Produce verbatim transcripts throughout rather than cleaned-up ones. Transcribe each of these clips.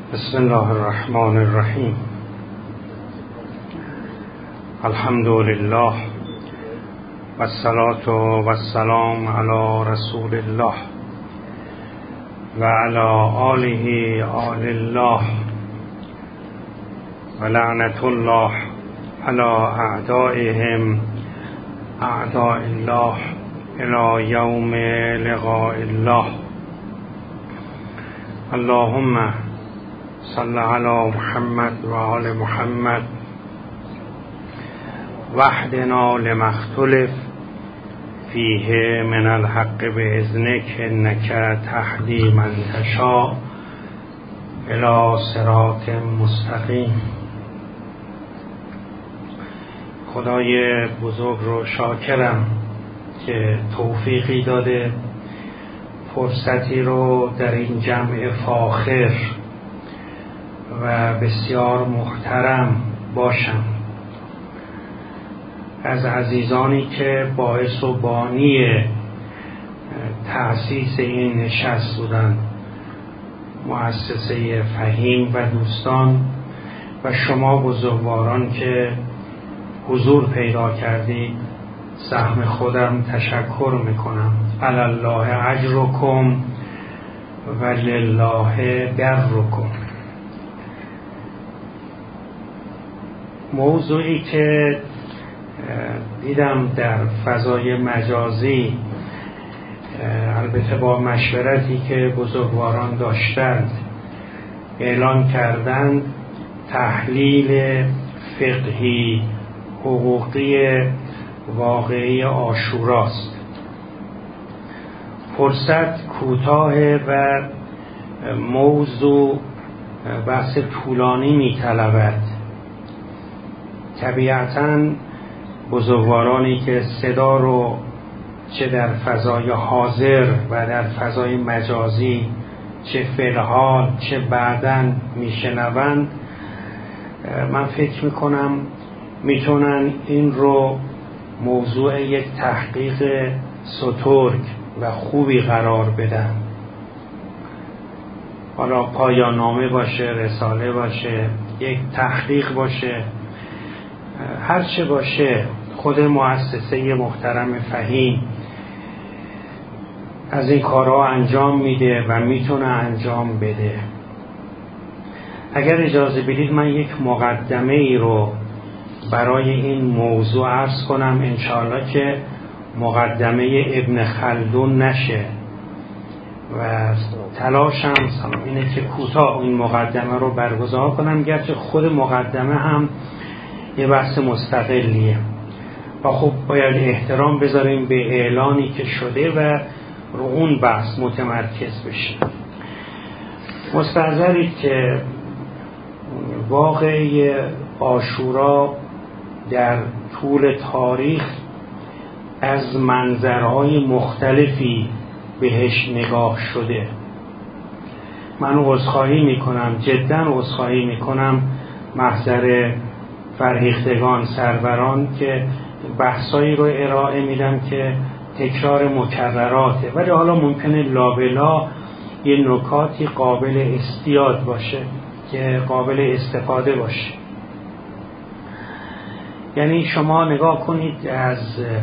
بسم الله الرحمن الرحیم. الحمد لله و الصلاة و السلام علی رسول الله و علی آله آل الله و لعنت الله علی اعدائهم اعداء الله الی یوم لقاء الله. اللهم صل علی محمد و آل محمد وحدنا لما اختلف فیه من الحق باذنک انک تهدی من تشاء الی صراط مستقیم. خدای بزرگ رو شاکرم که توفیقی داده فرصتی رو در این جمع فاخر و بسیار محترم باشم. از عزیزانی که باعث و بانی تأسیس این نشست بودند، مؤسسه فهیم و دوستان و شما بزرگواران که حضور پیدا کردید، سهم خودم تشکر میکنم. الله اجرکم و لله برکم. موضوعی که دیدم در فضای مجازی، البته با مشورتی که بزرگواران داشتند اعلان کردند، تحلیل فقهی حقوقی واقعی عاشوراست. فرصت کوتاه و موضوع بحث طولانی می‌طلبد. طبیعتاً بزرگوارانی که صدا رو چه در فضای حاضر و در فضای مجازی، چه فعلحال چه بعداً میشنوند، من فکر میکنم میتونن این رو موضوع یک تحقیق سترگ و خوبی قرار بدن. حالا پایان نامه باشه، رساله باشه، یک تحقیق باشه، هر چه باشه، خود مؤسسه محترم فهیم از این کارها انجام میده و میتونه انجام بده. اگر اجازه بدید من یک مقدمه ای رو برای این موضوع عرض کنم، انشاءالله که مقدمه ابن خلدون نشه و تلاشم سلام اینه که کوتاه این مقدمه رو برگزار کنم، گرچه خود مقدمه هم یه بحث مستقلیه و خب باید احترام بذاریم به اعلانی که شده و رو اون بحث متمرکز بشه. مستحضرید که واقعی عاشورا در طول تاریخ از منظرهای مختلفی بهش نگاه شده. من عذرخواهی میکنم، جدا عذرخواهی میکنم محضر فرهیختگان سروران که بحثایی رو ارائه میدم که تکرار مکرراته، ولی حالا ممکنه لابلا یه نکاتی قابل استیاد باشه که قابل استفاده باشه. یعنی شما نگاه کنید از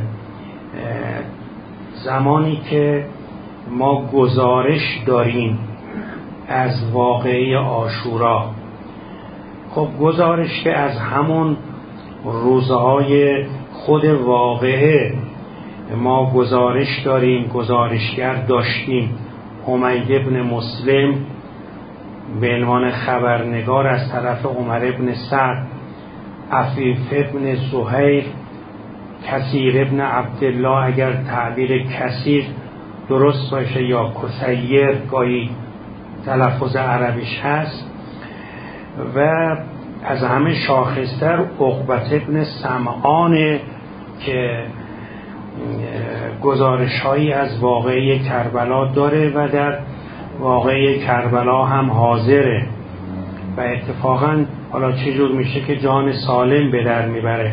زمانی که ما گزارش داریم از واقعه عاشورا، خب گزارش که از همون روزهای خود واقعه ما گزارش داریم، گزارشگر داشتیم. حمید ابن مسلم به عنوان خبرنگار از طرف عمر ابن سعد، عفیف ابن زهیر، کثیر ابن عبدالله، اگر تعبیر کثیر درست باشه، یا کثیر گاهی تلفظ عربیش هست، و از همه شاخصتر عقبت ابن سمعان که گزارش هایی از واقعه کربلا داره و در واقعه کربلا هم حاضره و اتفاقا حالا چجور میشه که جان سالم به در میبره.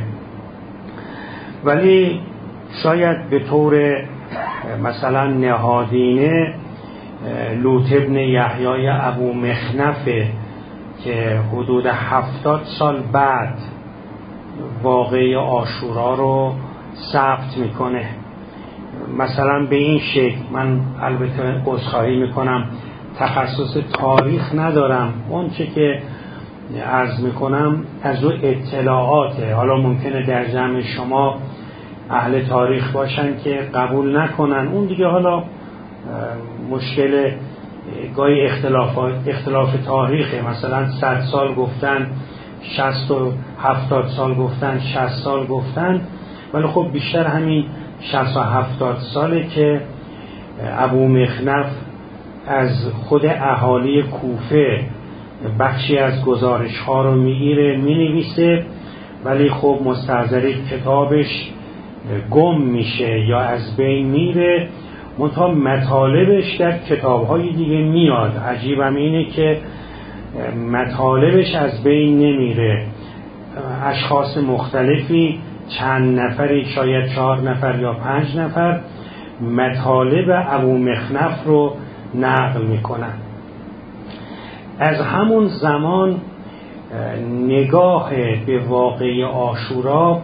ولی شاید به طور مثلا نهادینه لوط ابن یحیای ابو مخنف که حدود هفتاد سال بعد واقعه عاشورا رو ثبت میکنه. مثلا به این شکل، من البته عذرخواهی میکنم تخصص تاریخ ندارم، اون چه که عرض میکنم از او اطلاعاته. حالا ممکنه در جمع شما اهل تاریخ باشن که قبول نکنن، اون دیگه حالا مشکل گاهی اختلافات اختلاف تاریخه. مثلا صد سال گفتن، شصت و هفتاد سال گفتن، شصت سال گفتن، ولی خب بیشتر همین شصت و هفتاد ساله که ابو مخنف از خود اهالی کوفه بخشی از گزارش ها رو میگیره مینویسه، ولی خب مستحضری کتابش گم میشه یا از بین میره، منتها مطالبش در کتاب های دیگه میاد. عجیبم اینه که مطالبش از بین نمیره. اشخاص مختلفی، چند نفری، شاید چهار نفر یا پنج نفر، مطالب ابو مخنف رو نقل میکنن. از همون زمان نگاه به واقعه عاشورا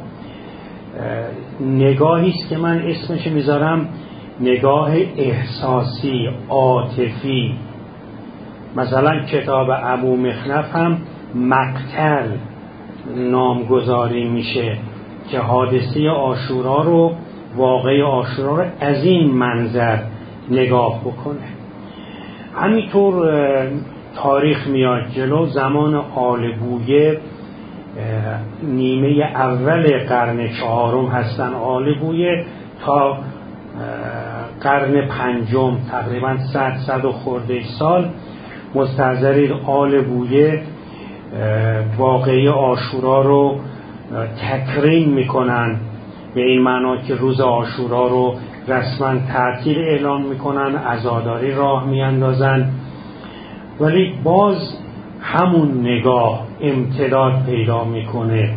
نگاهی است که من اسمش میذارم نگاه احساسی، عاطفی. مثلا کتاب ابو مخنف هم مقتل نامگذاری میشه که حادثه عاشورا رو، واقعه عاشورا رو از این منظر نگاه بکنه. همینطور تاریخ میاد جلو. زمان آل بویه نیمه اول قرن چهارم هستن آل بویه تا قرن پنجم، تقریبا صد صد و خورده سال مستحضرید آل بویه واقعه عاشورا رو تکریم میکنن، به این معنا که روز عاشورا رو رسما تعطیل اعلام میکنن، عزاداری راه میاندازن. ولی باز همون نگاه امتداد پیدا میکنه.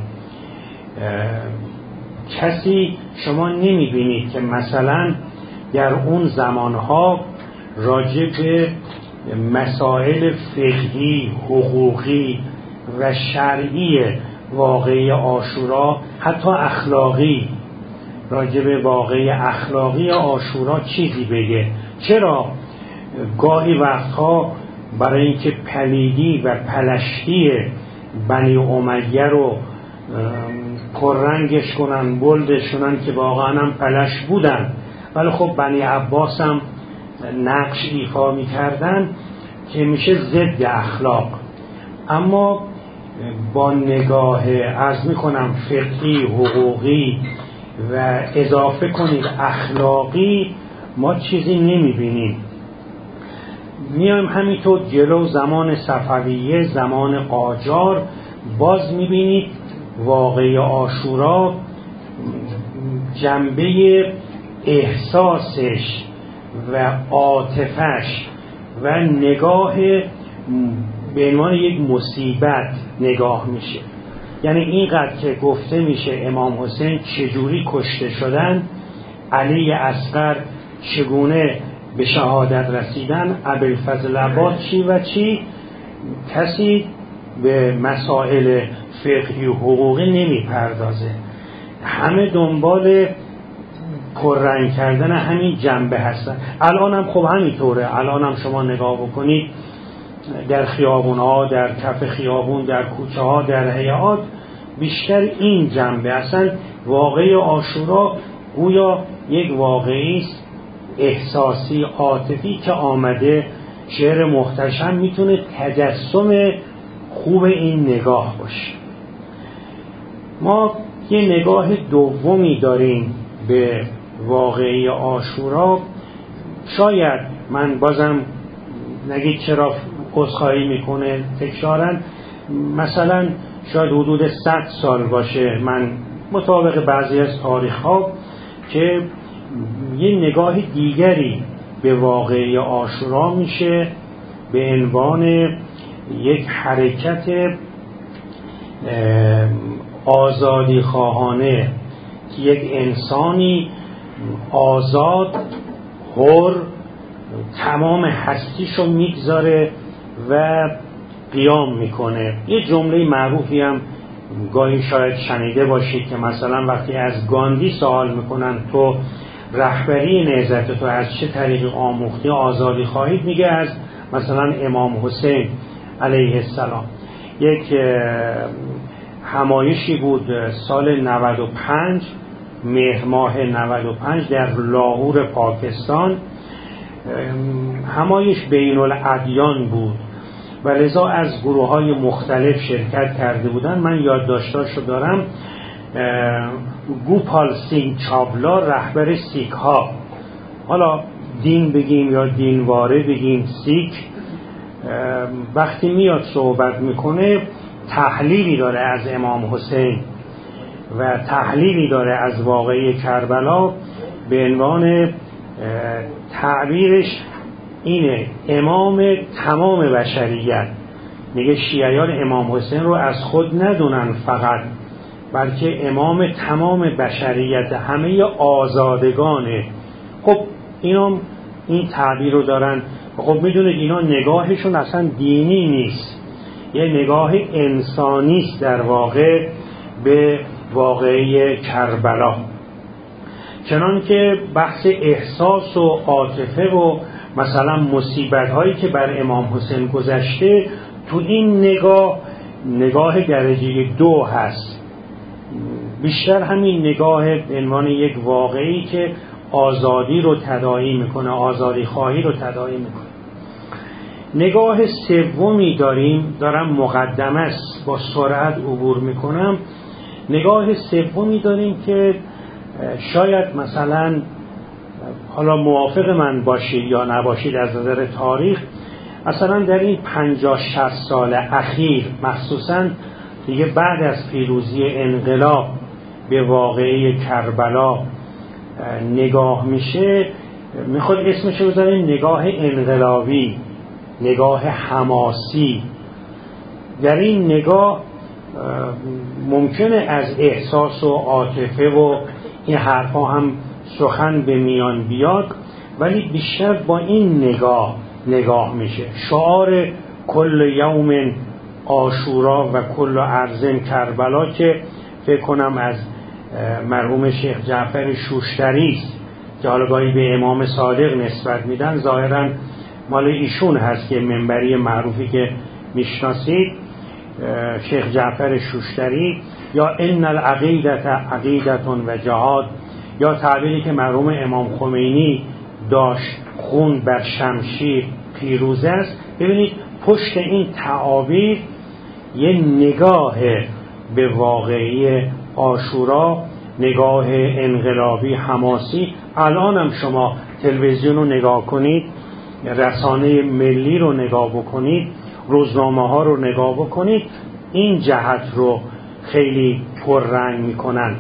کسی شما نمیبینید که مثلا در اون زمانها راجع به مسائل فقهی، حقوقی و شرعی واقعه عاشورا، حتی اخلاقی، راجع به واقعه اخلاقی عاشورا چیزی بگه. چرا؟ گاهی وقتها برای اینکه پلیدی و پلشتی بنی امیه رو پررنگش کنن، بلدش کنن که واقعا هم پلش بودن، ولی خب بنی عباس هم نقش ایفا میکردن که میشه ضد اخلاق. اما با نگاه عرض میکنم فقهی، حقوقی و اضافه کنید اخلاقی، ما چیزی نمیبینیم. میایم همینطور جلو زمان صفویه، زمان قاجار، باز میبینید واقعه عاشورا جنبه احساسش و عاطفش و نگاه به عنوان یک مصیبت نگاه میشه. یعنی اینقدر که گفته میشه امام حسین چجوری کشته شدن، علی اصغر چگونه به شهادت رسیدن، ابوالفضل عباس چی و چی، کسی به مسائل فقهی و حقوقی نمیپردازه. همه دنبال پررنگ کردن همین جنبه هستن. الان هم خب همینطوره. الان هم شما نگاه بکنید در خیابون ها، در کف خیابون، در کوچه ها، در حیات، بیشتر این جنبه اصلا واقعه عاشورا گویا یک واقعی است احساسی، عاطفی که آمده. شعر محتشم میتونه تجسم خوب این نگاه باشه. ما یه نگاه دومی داریم به واقعه عاشورا. شاید من بازم نگید چرا عذرخواهی میکنه تکرارن، مثلا شاید حدود صد سال باشه، من مطابق بعضی از تاریخ ها، که یه نگاه دیگری به واقعه عاشورا میشه به عنوان یک حرکت آزادی خواهانه که یک انسانی آزاد، حر، تمام هستیشو میگذاره و قیام میکنه. یه جمله معروفی هم گاهی شاید شنیده باشید که مثلا وقتی از گاندی سوال میکنن تو رهبری نهضت تو از چه طریقی آموختی آزادی خواهید، میگه از مثلا امام حسین علیه السلام. یک همایشی بود سال نود و پنج، مهر ماه نود و پنج در لاهور پاکستان. همایش بین الادیان بود و لذا از گروه های مختلف شرکت کرده بودن. من یادداشتاشو دارم. گوپال سینگ چاولا رهبر سیک ها، حالا دین بگیم یا دینواره بگیم سیک، وقتی میاد صحبت میکنه تحلیلی داره از امام حسین و تحلیلی داره از واقعه کربلا، به عنوان تعبیرش اینه امام تمام بشریت. میگه شیعیان امام حسین رو از خود ندونن فقط، بلکه امام تمام بشریت، همه آزادگانه. خب اینا این تعبیر رو دارن. خب میدونید اینا نگاهشون اصلا دینی نیست، یه نگاه انسانی است در واقع به واقعه کربلا. چنان که بحث احساس و عاطفه و مثلا مصیبت هایی که بر امام حسین گذشته تو این نگاه نگاه درجه دو هست، بیشتر همین نگاه به عنوان یک واقعی که آزادی رو تداعی میکنه، آزادی خواهی رو تداعی میکنه. نگاه سومی داریم، دارم مقدمه است با سرعت عبور میکنم. نگاه سومی داریم که شاید مثلا حالا موافق من باشید یا نباشید از نظر تاریخ، مثلا در این پنجاه شصت سال اخیر مخصوصا دیگه بعد از پیروزی انقلاب به واقعه کربلا نگاه میشه، میخواد اسمشو بذاریم نگاه انقلابی، نگاه حماسی. در این نگاه ممکنه از احساس و عاطفه و این حرفا هم سخن به میان بیاد، ولی بیشتر با این نگاه نگاه میشه. شعار کل یوم عاشورا و کل ارض کربلا که فکر کنم از مرحوم شیخ جعفر شوشتری است که حالا گاهی به امام صادق نسبت میدن، ظاهرا مال ایشون هست که منبری معروفی که میشناسید، شیخ جعفر شوشتری، یا ان العقیدة عقیدة و جهاد، یا تعبیری که مرحوم امام خمینی داشت خون بر شمشیر پیروزه است. ببینید پشت این تعابیر یه نگاه به واقعی عاشورا، نگاه انقلابی حماسی. الان هم شما تلویزیون رو نگاه کنید، رسانه ملی رو نگاه بکنید، روزنامه ها رو نگاه بکنید، این جهت رو خیلی پررنگ میکنن.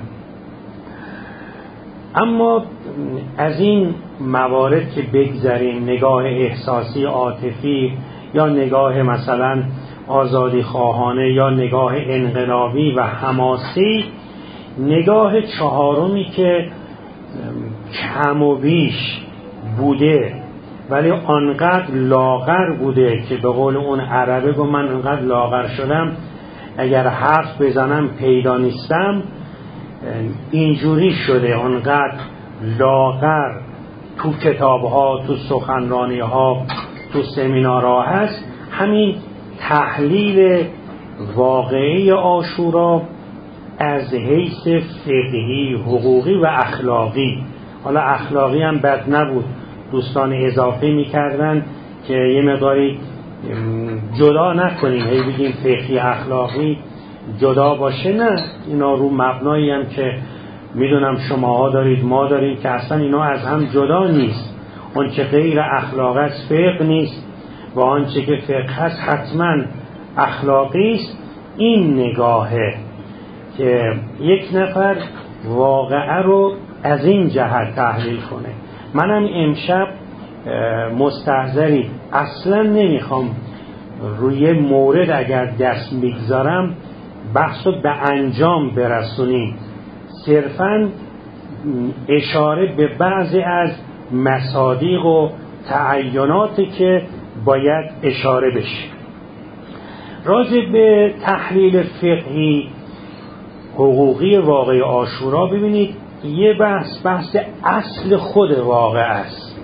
اما از این موارد که بگذریم، نگاه احساسی عاطفی یا نگاه مثلا آزادی خواهانه یا نگاه انقلابی و حماسی، نگاه چهارمی که کم و بیش بوده ولی آنقدر لاغر بوده که به قول اون عربه گفت من آنقدر لاغر شدم اگر حرف بزنم پیدا نیستم، اینجوری شده، آنقدر لاغر تو کتاب‌ها، تو سخنرانی‌ها، تو سمینارها هست. همین تحلیل واقعی عاشورا از حیث فقهی، حقوقی و اخلاقی. حالا اخلاقی هم بد نبود، دوستان اضافه می‌کردن که یه مقداری جدا نکنیم، هی بگیم فقهی اخلاقی جدا باشه، نه، اینا رو مبنایی هم که میدونم شماها دارید ما داریم که اصلا اینا از هم جدا نیست. اون که غیر اخلاق است فقه نیست و آنچه که فقه است حتما اخلاقی است. این نگاهه که یک نفر واقعه رو از این جهت تحلیل کنه. منم امشب مستحضری اصلا نمیخوام روی مورد اگر دست میگذارم بحث رو به انجام برسونیم، صرفاً اشاره به بعضی از مصادیق و تعیناتی که باید اشاره بشه. راجع به تحلیل فقهی حقوقی واقعه عاشورا ببینید یه بحث بحث اصل خود واقع است،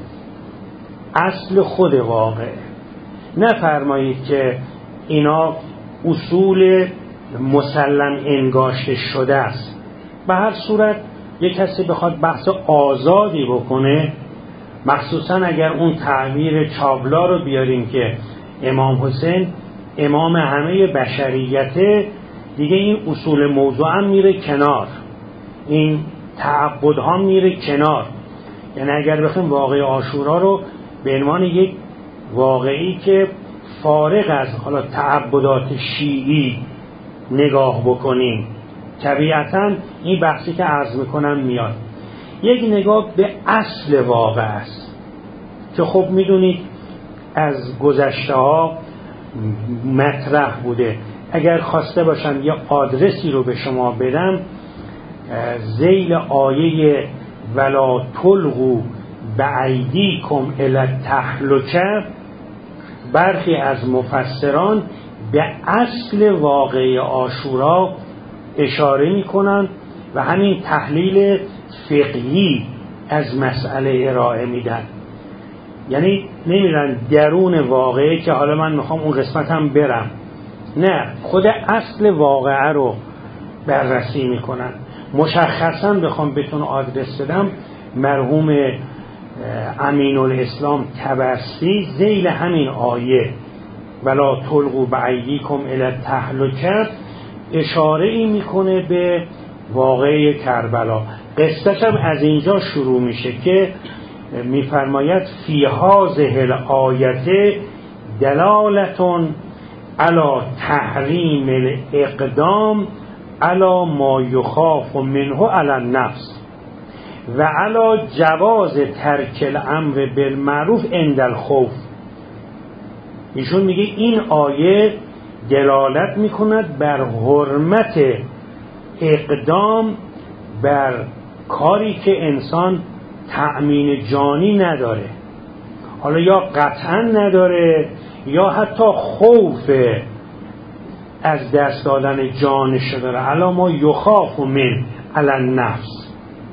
اصل خود واقع. نفرمایید که اینا اصول مسلم انگاشته شده است. به هر صورت یک کسی بخواد بحث آزادی بکنه، مخصوصا اگر اون تعبیر چابلا رو بیاریم که امام حسین امام همه بشریته، دیگه این اصول موضوع هم میره کنار، این تعبد ها میره کنار. یعنی اگر بخوایم واقعه عاشورا رو به عنوان یک واقعی که فارغ از حالا تعبدات شیعی نگاه بکنیم، طبیعتاً این بحثی که عرض میکنم میاد. یک نگاه به اصل واقع است که خب میدونید از گذشته ها مطرح بوده. اگر خواسته باشم یه آدرسی رو به شما بدم، ذیل آیه ولا تلقوا بایدیکم الی التهلکه، برخی از مفسران به اصل واقعه عاشورا اشاره میکنن و همین تحلیل فقهی از مسئله ارائه میدن. یعنی نمیرن درون واقعه که حالا من میخوام اون قسمت هم برم، نه، خود اصل واقعه رو بررسی میکنن. مشخصا بخوام بهتون آدرس بدم، مرحوم امین الاسلام طبرسی ذیل همین آیه ولا تلقوا بایدیکم الی التهلکه اشاره ای میکنه به واقعه کربلا. قصهش هم از اینجا شروع میشه که میفرماید فی هذه الآیه دلالتون علی تحریم الاقدام علی ما یخاف منه علی النفس و علی جواز ترک الامر بالمعروف عند الخوف. ایشون میگه این آیه دلالت میکند بر حرمت اقدام بر کاری که انسان تأمین جانی نداره، حالا یا قطعا نداره یا حتی خوف از دست دادن جانش داره، علا ما یخاف من علی النفس.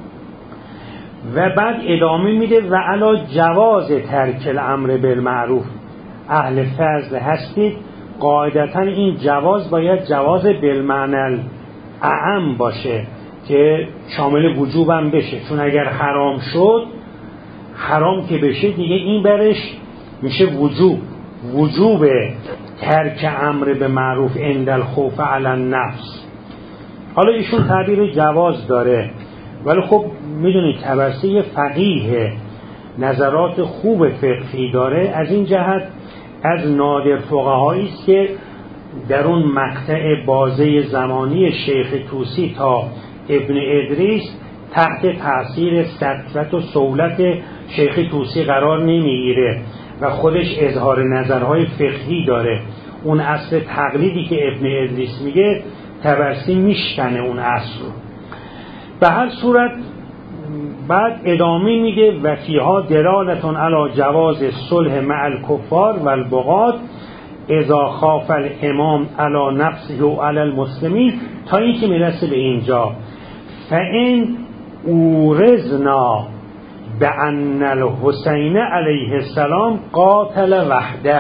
و بعد ادامه میده و علا جواز ترک الامر بالمعروف. اهل فضل هستید، قاعدتا این جواز باید جواز بالمعنى اعم باشه که شامل وجوب هم بشه، چون اگر حرام شد، حرام که بشه دیگه این برش میشه وجوب، وجوب ترک امر به معروف عند الخوف علی النفس. حالا ایشون تعبیر جواز داره، ولی خب میدونید طبرسی فقیه، نظرات خوب فقهی داره. از این جهت از نادر فقهایی است که در اون مقطع بازه زمانی شیخ طوسی تا ابن ادریس تحت تأثیر سطوت و سهولت شیخ طوسی قرار نمیگیره و خودش اظهار نظرهای فقهی داره. اون اصل تقلیدی که ابن ادریس میگه طبرسی میشکنه اون اصل رو. به هر صورت بعد ادامه میده و فیها دلالتون علی جواز صلح مع الکفار و البغاة اذا خاف الامام علی نفسه و علی المسلمین، تا این که میرسه به اینجا فان اورزنا بان الحسین علیه السلام قاتل وحده.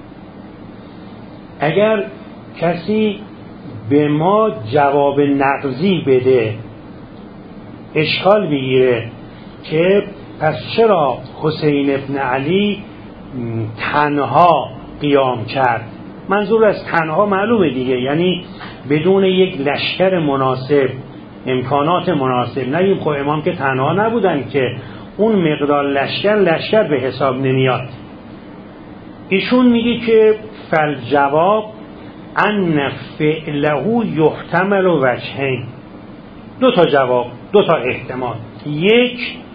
اگر کسی به ما جواب نقضی بده، اشکال بگیره که پس چرا حسین ابن علی تنها قیام کرد، منظور از تنها معلومه دیگه، یعنی بدون یک لشکر مناسب، امکانات مناسب. نگیم خب امام که تنها نبودن که، اون مقدار لشکر لشکر به حساب نمیاد. ایشون میگه که فالجواب ان فعله یحتمل وجهین، دو تا جواب، دو تا احتمال. یک،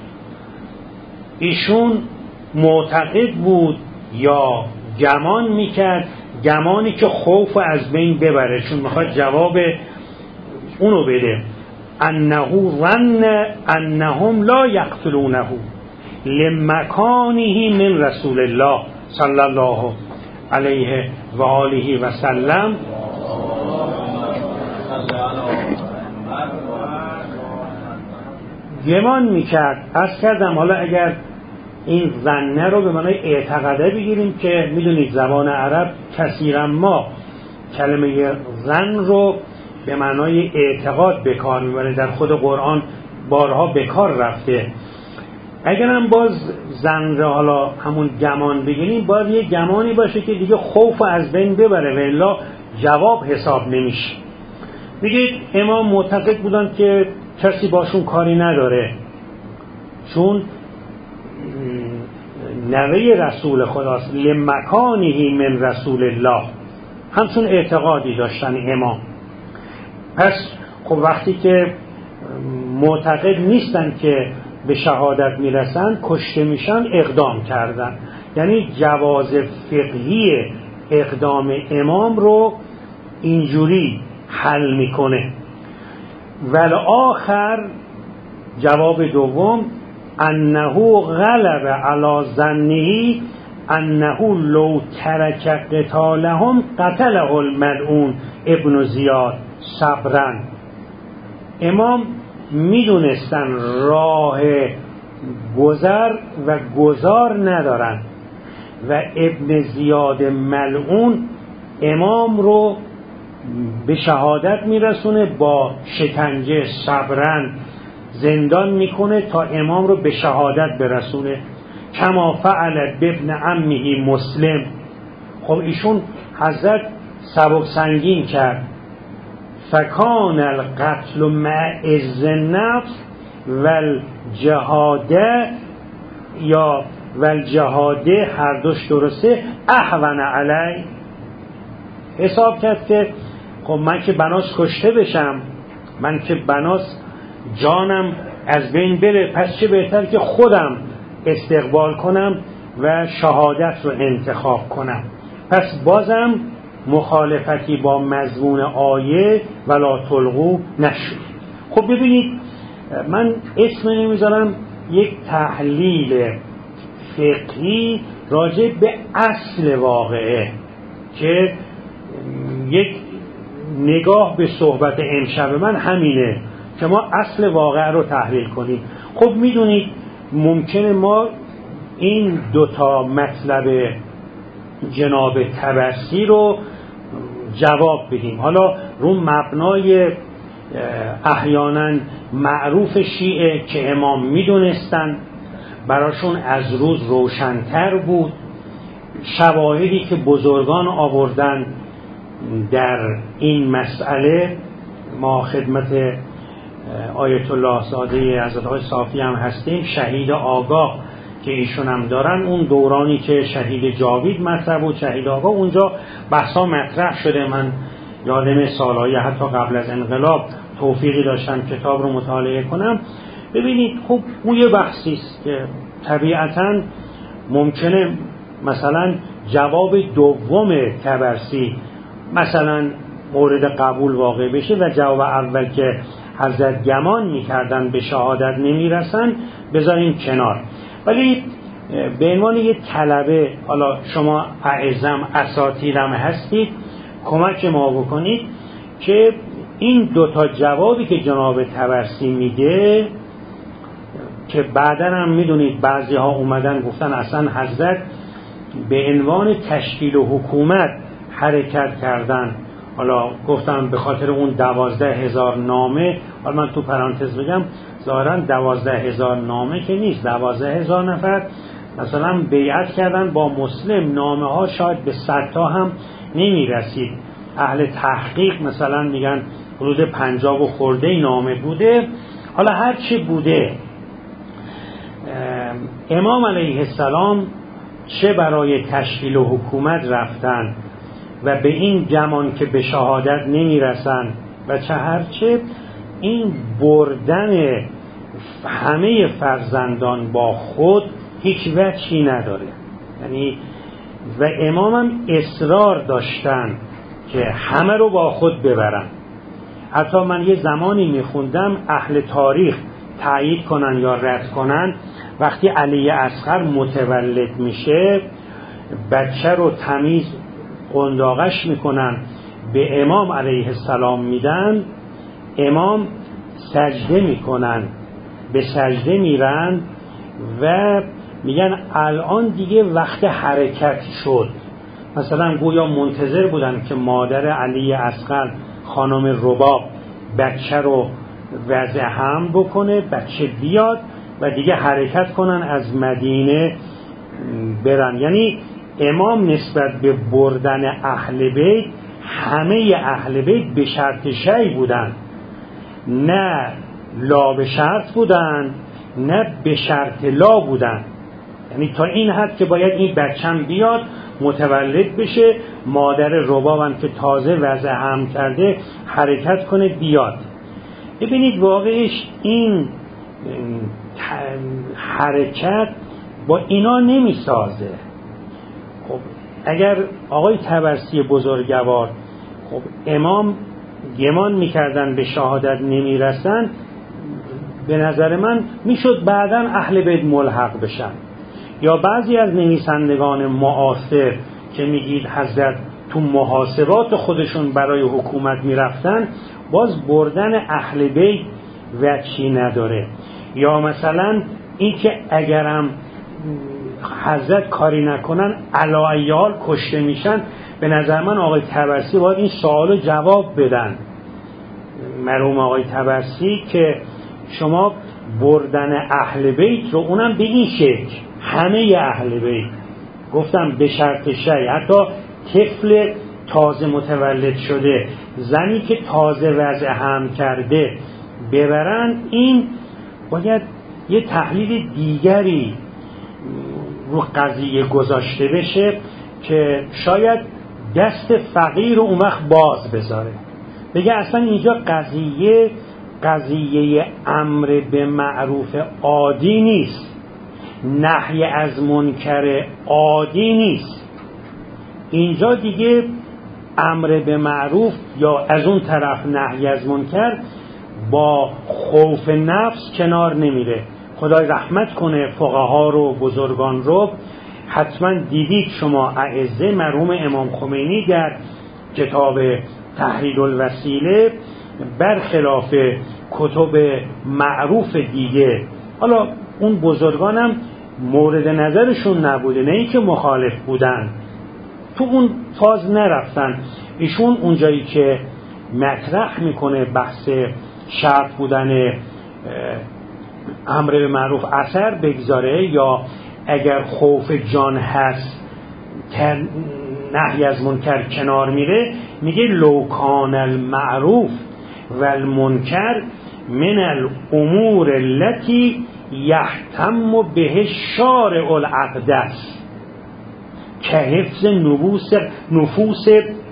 ایشون معتقد بود یا گمان میکرد، گمانی که خوف از بین ببره، چون میخواد جواب اونو بده، انه ظن انهم لا یقتلونه لمکانه من رسول الله صلی الله علیه و آله و سلم گمان میکرد. عرض کردم حالا اگر این ظنه رو به معنای اعتقاده بگیریم که میدونید زبان عرب کثیرا ما کلمه ظن رو به معنای اعتقاد به کار میبره، در خود قرآن بارها به کار رفته. اگر هم باز ظن رو حالا همون گمان بگیریم، باید یه گمانی باشه که دیگه خوف از بین ببره و الا جواب حساب نمیشه. بگید امام معتقد بودن که کسی باشون کاری نداره، چون نوه رسول خداست، لمکانه من رسول الله، همچون اعتقادی داشتن امام. پس خب وقتی که معتقد نیستن که به شهادت میرسن، کشته میشن، اقدام کردن. یعنی جواز فقهی اقدام امام رو اینجوری حل میکنه. والآخر، جواب دوم، انه غلب علی ظنه انه لو ترک قتالهم قتله الملعون ابن زیاد صبرا. امام میدونستن راه گذر و گذار ندارن و ابن زیاد ملعون امام رو به شهادت میرسونه، با شکنجه صبرن زندان میکنه تا امام رو به شهادت برسونه. کما فعل بابن عمه مسلم. خب ایشون حضرت سبک سنگین کرد. فکان القتل مع عز النفس والجهاده، یا والجهاده هر دوش درسته، احون علی. حساب کرد که خب من که بناس کشته بشم، من که بناس جانم از بین بره، پس چه بهتر که خودم استقبال کنم و شهادت رو انتخاب کنم. پس بازم مخالفتی با مضمون آیه ولا تلقوا نشد. خب ببینید، من اسم نمیذارم، یک تحلیل فقهی راجع به اصل واقعه که یک نگاه به صحبت امشب من همینه که ما اصل واقعه رو تحلیل کنیم. خب میدونید ممکنه ما این دوتا مطلب جناب طبرسی رو جواب بدیم، حالا رو مبنای احیانا معروف شیعه که امام میدونستن، براشون از روز روشنتر بود، شواهدی که بزرگان آوردن در این مسئله. ما خدمت آیت الله ساده حضرت های صافی هم هستیم، شهید آگاه که ایشون هم دارن. اون دورانی که شهید جاوید مطرح بود، شهید آگاه، اونجا بحثا مطرح شده. من یادم سالهای حتی قبل از انقلاب توفیقی داشتم کتاب رو مطالعه کنم. ببینید خب اون یه بحثی است که طبیعتاً ممکنه مثلا جواب دوم طبرسی مثلا مورد قبول واقع بشه و جواب اول که حضرت گمان میکردن به شهادت نمیرسن بذاریم کنار. ولی به عنوان یه طلبه، حالا شما اعظم اساتیدم هستید، کمک ما بکنید که این دوتا جوابی که جناب طبرسی میده، که بعدن هم میدونید بعضی ها اومدن گفتن اصلا حضرت به عنوان تشکیل و حکومت حرکت کردن، حالا گفتم به خاطر اون دوازده هزار نامه. حالا من تو پرانتز بگم ظاهرا دوازده هزار نامه که نیست، دوازده هزار نفر مثلا بیعت کردن با مسلم، نامه ها شاید به صد تا هم نمی رسید. اهل تحقیق مثلا میگن حدود پنجاه و خورده نامه بوده. حالا هر چی بوده، امام علیه السلام چه برای تشکیل و حکومت رفتن و به این گمان که به شهادت نمی رسن و چه هرچه، این بردن همه فرزندان با خود هیچ وجهی نداره. یعنی و امامم اصرار داشتن که همه رو با خود ببرن. حتی من یه زمانی میخوندم اهل تاریخ تایید کنن یا رد کنن، وقتی علی اصغر متولد میشه بچه رو تمیز قنداقش میکنن به امام علیه السلام میدن، امام سجده میکنن، به سجده میرن و میگن الان دیگه وقت حرکت شد. مثلا گویا منتظر بودن که مادر علی اصغر خانم رباب بچه رو وضع حمل بکنه، بچه بیاد و دیگه حرکت کنن از مدینه برن. یعنی امام نسبت به بردن اهل بیت، همه اهل بیت به شرط شیء بودن، نه لا به شرط بودن نه به شرط لا بودن. یعنی تا این حد که باید این بچم بیاد متولد بشه، مادر ربابم که تازه وضع حمل کرده حرکت کنه بیاد. ببینید واقعش این حرکت با اینا نمی سازه. خب اگر آقای طبرسی بزرگوار خب امام گمان میکردن به شهادت نمیرسن، به نظر من میشد بعداً اهل بیت ملحق بشن. یا بعضی از نویسندگان معاصر که میگید حضرت تو محاسبات خودشون برای حکومت میرفتن، باز بردن اهل بیت وجهی نداره. یا مثلا این که اگرم حضرت کاری نکنن علایال کشته میشن، به نظر من آقای طبرسی باید این سوالو جواب بدن، مرحوم آقای طبرسی، که شما بردن اهل بیت رو اونم به این شکل همه اهل بیت، گفتم به شرط شیء، حتی طفل تازه متولد شده، زنی که تازه وضع حمل کرده ببرن، این باید یه تحلیل دیگری رو قضیه گذاشته بشه که شاید دست فقیر رو اون وقت باز بذاره، بگه اصلا اینجا قضیه قضیه امر به معروف عادی نیست، نهی از منکر عادی نیست. اینجا دیگه امر به معروف یا از اون طرف نهی از منکر با خوف نفس کنار نمیره. خدای رحمت کنه فقها رو، بزرگان رو. حتما دیدید شما اعزه مرحوم امام خمینی در کتاب تحریر الوسیله برخلاف کتب معروف دیگه، حالا اون بزرگانم مورد نظرشون نبوده، نه اینکه مخالف بودن، تو اون فاز نرفتن. ایشون اونجایی که مطرح میکنه بحث شرط بودن امر به معروف اثر بگذاره یا اگر خوف جان هست نهی از منکر کنار میره، میگه لو کان المعروف و المنکر من الامور التي یهتم به شارع الاقدس که حفظ نفوس نفوس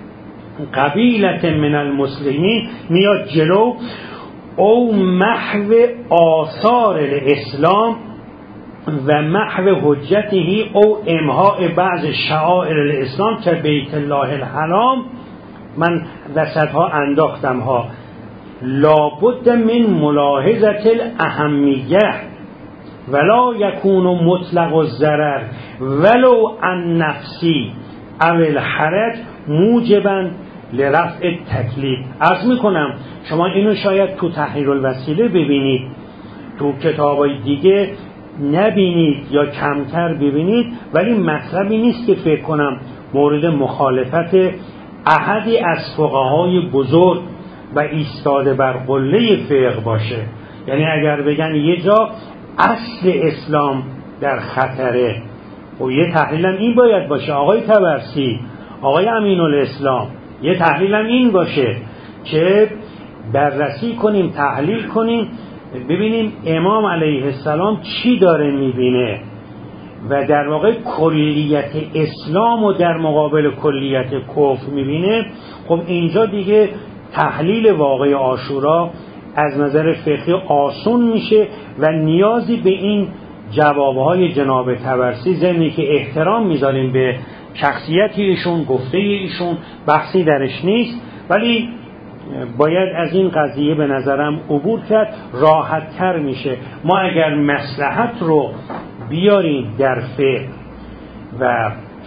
قبیلت من المسلمین، میاد جلو، او محو آثار الاسلام و محو حجته او امحاء بعض شعائر الاسلام که بیت الله الحرام. من وسطها انداختم ها، لابد من ملاحظه الاهمیه ولا یکون مطلق الضرر ولو عن نفسی او الحرج موجبا لرفع تکلیف. عرض میکنم شما اینو شاید تو تحریر الوسیله ببینید، تو کتابای دیگه نبینید یا کمتر ببینید، ولی مطلبی نیست که فکر کنم مورد مخالفت احدی از فقهای بزرگ و ایستاده بر قله فقه باشه. یعنی اگر بگن یه جا اصل اسلام در خطره، و یه تحلیلم این باید باشه آقای طبرسی، آقای امین الاسلام، یه تحلیلم این باشه که بررسی کنیم، تحلیل کنیم، ببینیم امام علیه السلام چی داره میبینه و در واقع کلیت اسلام و در مقابل کلیت کفر میبینه. خب اینجا دیگه تحلیل واقع عاشورا از نظر فقهی آسون میشه و نیازی به این جوابهای جناب طبرسی، ضمن که احترام میذاریم به شخصیت ایشون، گفته ایشون، بحثی درش نیست، ولی باید از این قضیه به نظرم عبور کرد، راحت تر میشه. ما اگر مصلحت رو بیاریم در فقه و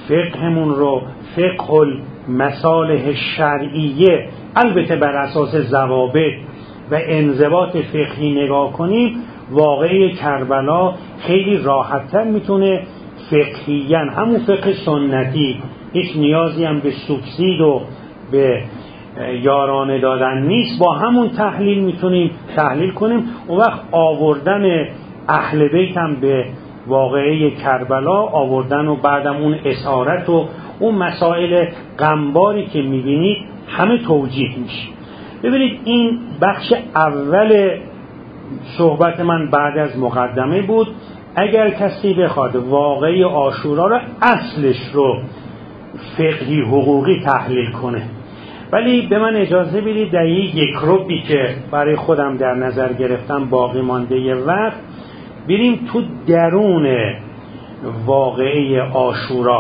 فقهمون رو فقه المصالح شرعیه، البته بر اساس ضوابط و انضباط فقهی نگاه کنیم، واقعه کربلا خیلی راحت‌تر میتونه فقهیاً، همون فقه سنتی، هیچ نیازی هم به سوبسید و به یارانه دادن نیست، با همون تحلیل میتونیم تحلیل کنیم. اون وقت آوردن اهل بیت هم به واقعه کربلا آوردن و بعدم اون اسارت و اون مسائل غمباری که میبینید همه توجیه میشه. ببینید این بخش اول صحبت من بعد از مقدمه بود. اگر کسی بخواد واقعه عاشورا رو اصلش رو فقهی حقوقی تحلیل کنه، ولی به من اجازه بدید در یک ربی که برای خودم در نظر گرفتم باقی مانده یه وقت بریم تو درون واقعه عاشورا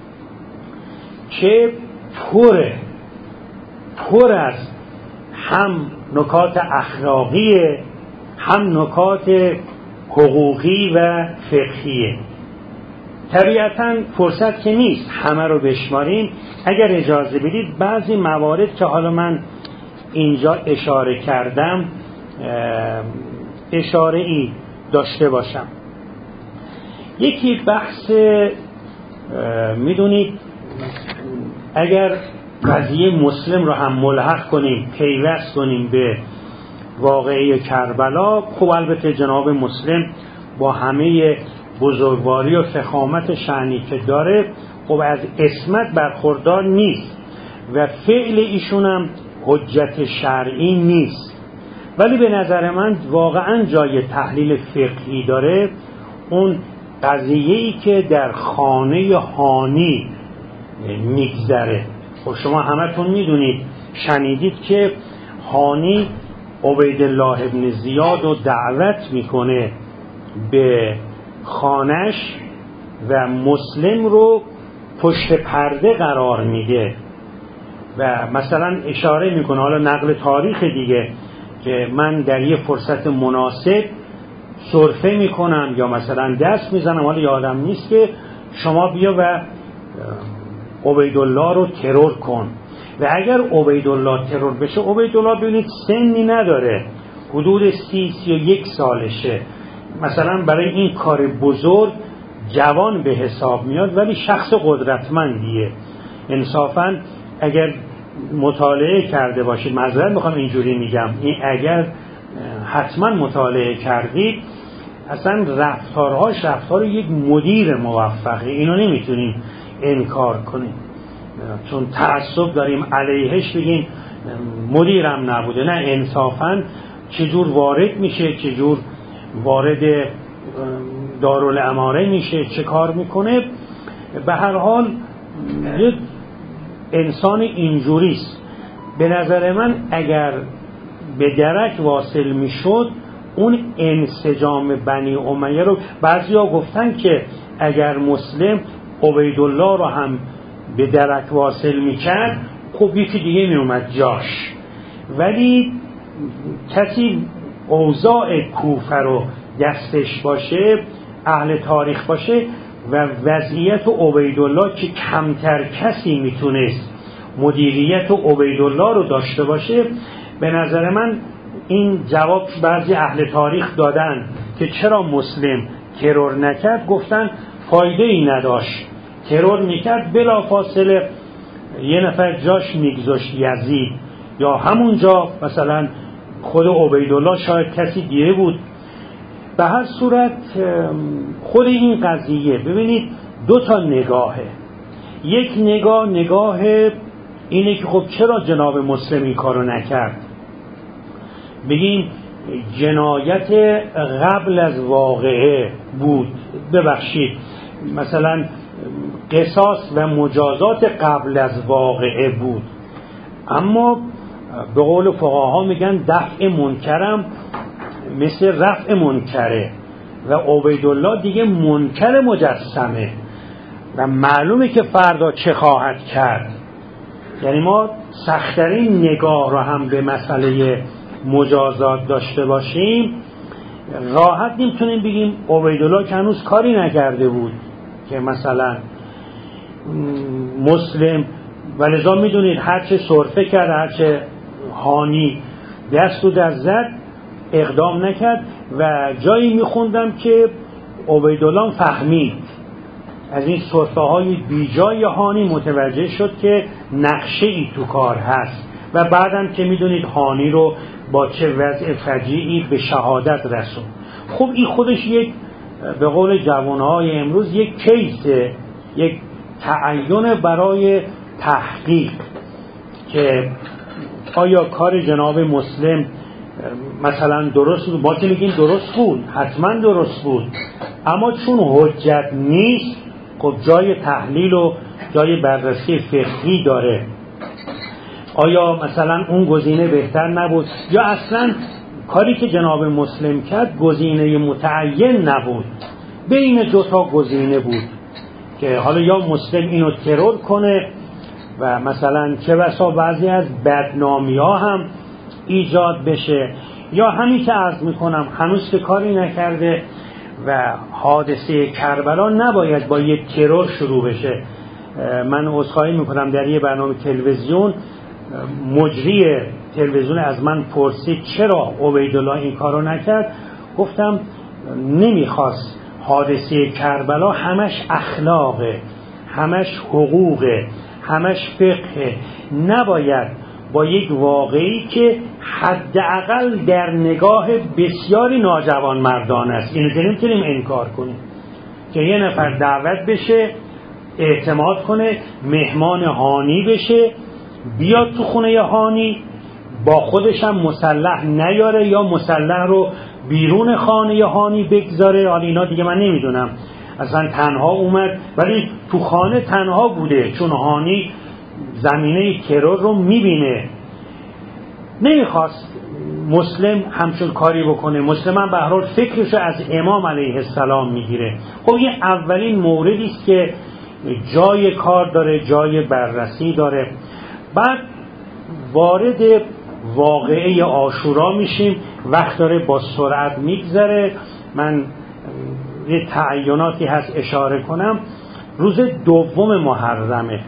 که پره پر از هم نکات اخلاقیه، هم نکات حقوقی و فقهیه. طبیعتاً فرصت که نیست همه رو بشماریم. اگر اجازه بدید بعضی موارد که حالا من اینجا اشاره کردم اشاره ای داشته باشم. یکی بحث، میدونید اگر قضیه مسلم رو هم ملحق کنیم، پیوست کنیم به واقعه کربلا، خب البته جناب مسلم با همه بزرگواری و فخامت شأنی که داره خب از عصمت برخوردار نیست و فعل ایشون هم حجت شرعی نیست، ولی به نظر من واقعا جای تحلیل فقهی داره. اون قضیه‌ای که در خانه هانی میگذره، خب شما همتون میدونید، شنیدید که هانی عبیدالله ابن زیاد رو دعوت میکنه به خانش و مسلم رو پشت پرده قرار میده و مثلا اشاره میکنه، حالا نقل تاریخ دیگه، که من در یه فرصت مناسب سرفه میکنم یا مثلا دست میزنم، حالا یادم نیست، که شما بیا و عبیدالله رو ترور کن. و اگر عبیدالله ترور بشه، عبیدالله ببینید سنی نداره، حدود سی سی و یک سالشه، مثلا برای این کار بزرگ جوان به حساب میاد، ولی شخص قدرتمندیه. انصافا اگر مطالعه کرده باشید، معذرت میخوام اینجوری میگم، این اگر حتما مطالعه کردید، اصلا رفتارهاش رفتار یک مدیر موفقه، اینو نمیتونیم انکار کنیم، چون تعصب داریم علیهش بگیم مدیرم نبوده. نه، انصافا چجور وارد میشه، چجور وارد دارالاماره میشه، چه کار میکنه، به هر حال یک انسان اینجوریست. به نظر من اگر به درک واصل میشد، اون انسجام بنی امیه رو، بعضیا گفتن که اگر مسلم عبیدالله رو هم به درک واصل میکرد، خب یکی دیگه میومد جاش، ولی کسی اوضاع کوفه رو دستش باشه، اهل تاریخ باشه و وضعیت عبیدالله که کمتر کسی میتونست مدیریت عبیدالله رو داشته باشه، به نظر من این جواب بعضی اهل تاریخ دادن که چرا مسلم ترور نکرد، گفتن فایده ای نداشت، ترور میکرد بلافاصله یه نفر جاش میگذاشت یزید، یا همونجا مثلا خود عبیدالله شاید کسی دیگه بود. به هر صورت خود این قضیه ببینید دو تا نگاهه. یک نگاه نگاه اینه که خب چرا جناب مسلم این کارو نکرد، بگیم جنایت قبل از واقعه بود، ببخشید مثلا قصاص و مجازات قبل از واقعه بود، اما به قول فقها میگن دفع منکرم مثل رفع منکره و عبیدالله دیگه منکر مجسمه و معلومه که فردا چه خواهد کرد. یعنی ما سخت‌ترین نگاه رو هم به مسئله مجازات داشته باشیم، راحت نمیتونیم بگیم عبیدالله که هنوز کاری نکرده بود که مثلا مسلم و لذا میدونید هرچه سرفه کرد، هرچه هانی دست و دست زد، اقدام نکرد. و جایی میخوندم که عبیدالله فهمید از این سرفه های بیجای هانی، متوجه شد که نقشه ای تو کار هست و بعدم که میدونید هانی رو با چه وضع فجیعی به شهادت رسون. خب این خودش یک، به قول جوانهای امروز، یک کیسه، یک تعین برای تحقیق که آیا کار جناب مسلم مثلا درست بود. ما که میگیم درست بود، حتما درست بود، اما چون حجت نیست خب جای تحلیل و جای بررسی فقهی داره. آیا مثلا اون گزینه بهتر نبود، یا اصلا کاری که جناب مسلم کرد گزینه متعین نبود، بین دو تا گزینه بود که حالا یا مسلم اینو ترور کنه و مثلا چه بسا بعضی از بدنامی ها هم ایجاد بشه، یا همین که عرض میکنم هنوز که کاری نکرده و حادثه کربلا نباید با یک ترور شروع بشه. من عذرخواهی میکنم، در یه برنامه تلویزیون مجری تلویزیون از من پرسید چرا عبیدالله این کارو نکرد. گفتم نمیخواست حادثه کربلا همش اخلاقه، همش حقوقه، همش فقه، نباید با یک واقعی که حداقل در نگاه بسیاری ناجوان مردان است، اینو که نمیتونیم انکار کنیم، که یه نفر دعوت بشه، اعتماد کنه، مهمان هانی بشه، بیاد تو خونه هانی، با خودش هم مسلح نیاره یا مسلح رو بیرون خانه هانی بگذاره. حالا اینا دیگه من نمیدونم، اصلا تنها اومد ولی تو خانه تنها بوده، چون هانی زمینه ترور رو میبینه. نمیخواست مسلم همچون کاری بکنه. مسلم هم به هر حال فکرشو از امام علیه السلام میگیره. خب این اولین موردی است که جای کار داره، جای بررسی داره. بعد وارد واقعه عاشورا میشیم، وقت داره با سرعت میگذره. من یه تعیناتی هست اشاره کنم. روز دوم محرمه،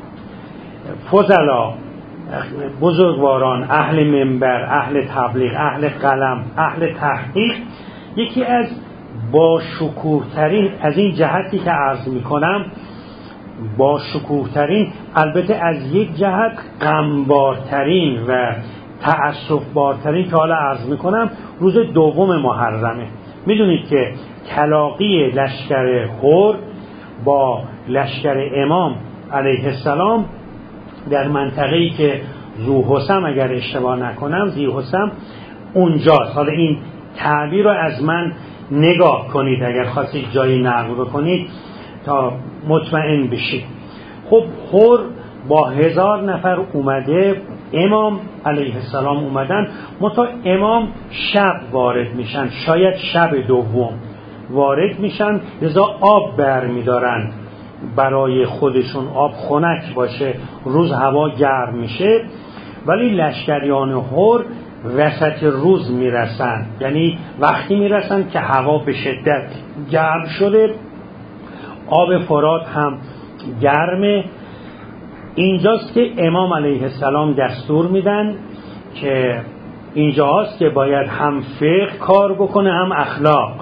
فضلا، بزرگواران، اهل منبر، اهل تبلیغ، اهل قلم، اهل تحقیق، یکی از با شکوه ترین، از این جهتی که عرض میکنم با شکوه ترین، البته از یک جهت غمبارترین و تأسفبارترین که حالا عرض میکنم، روز دوم محرمه. میدونید که تلاقی لشکر هور با لشکر امام علیه السلام در منطقه‌ای که ذوحسم، اگر اشتباه نکنم ذوحسم اونجاست. حالا این تعبیر رو از من نگاه کنید اگر خواستید جایی نقل بکنید تا مطمئن بشید. خب هور با هزار نفر اومده، امام علیه السلام اومدن، متا امام شب وارد میشن، شاید شب دوم وارد میشن، لذا آب بر میدارن برای خودشون، آب خنک باشه، روز هوا گرم میشه. ولی لشکریان هور وسط روز میرسن، یعنی وقتی میرسن که هوا به شدت گرم شده، آب فرات هم گرمه. اینجاست که امام علیه السلام دستور میدن که اینجاست که باید هم فقه کار بکنه هم اخلاق،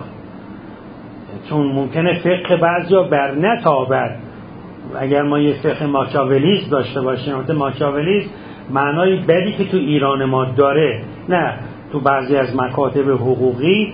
چون ممکنه فقه بعضیا بر نتابد. اگر ما یه فقه ماکیاولیسم داشته باشیم، البته ماکیاولیسم معنای بدی که تو ایران ما داره، نه، تو بعضی از مکاتب حقوقی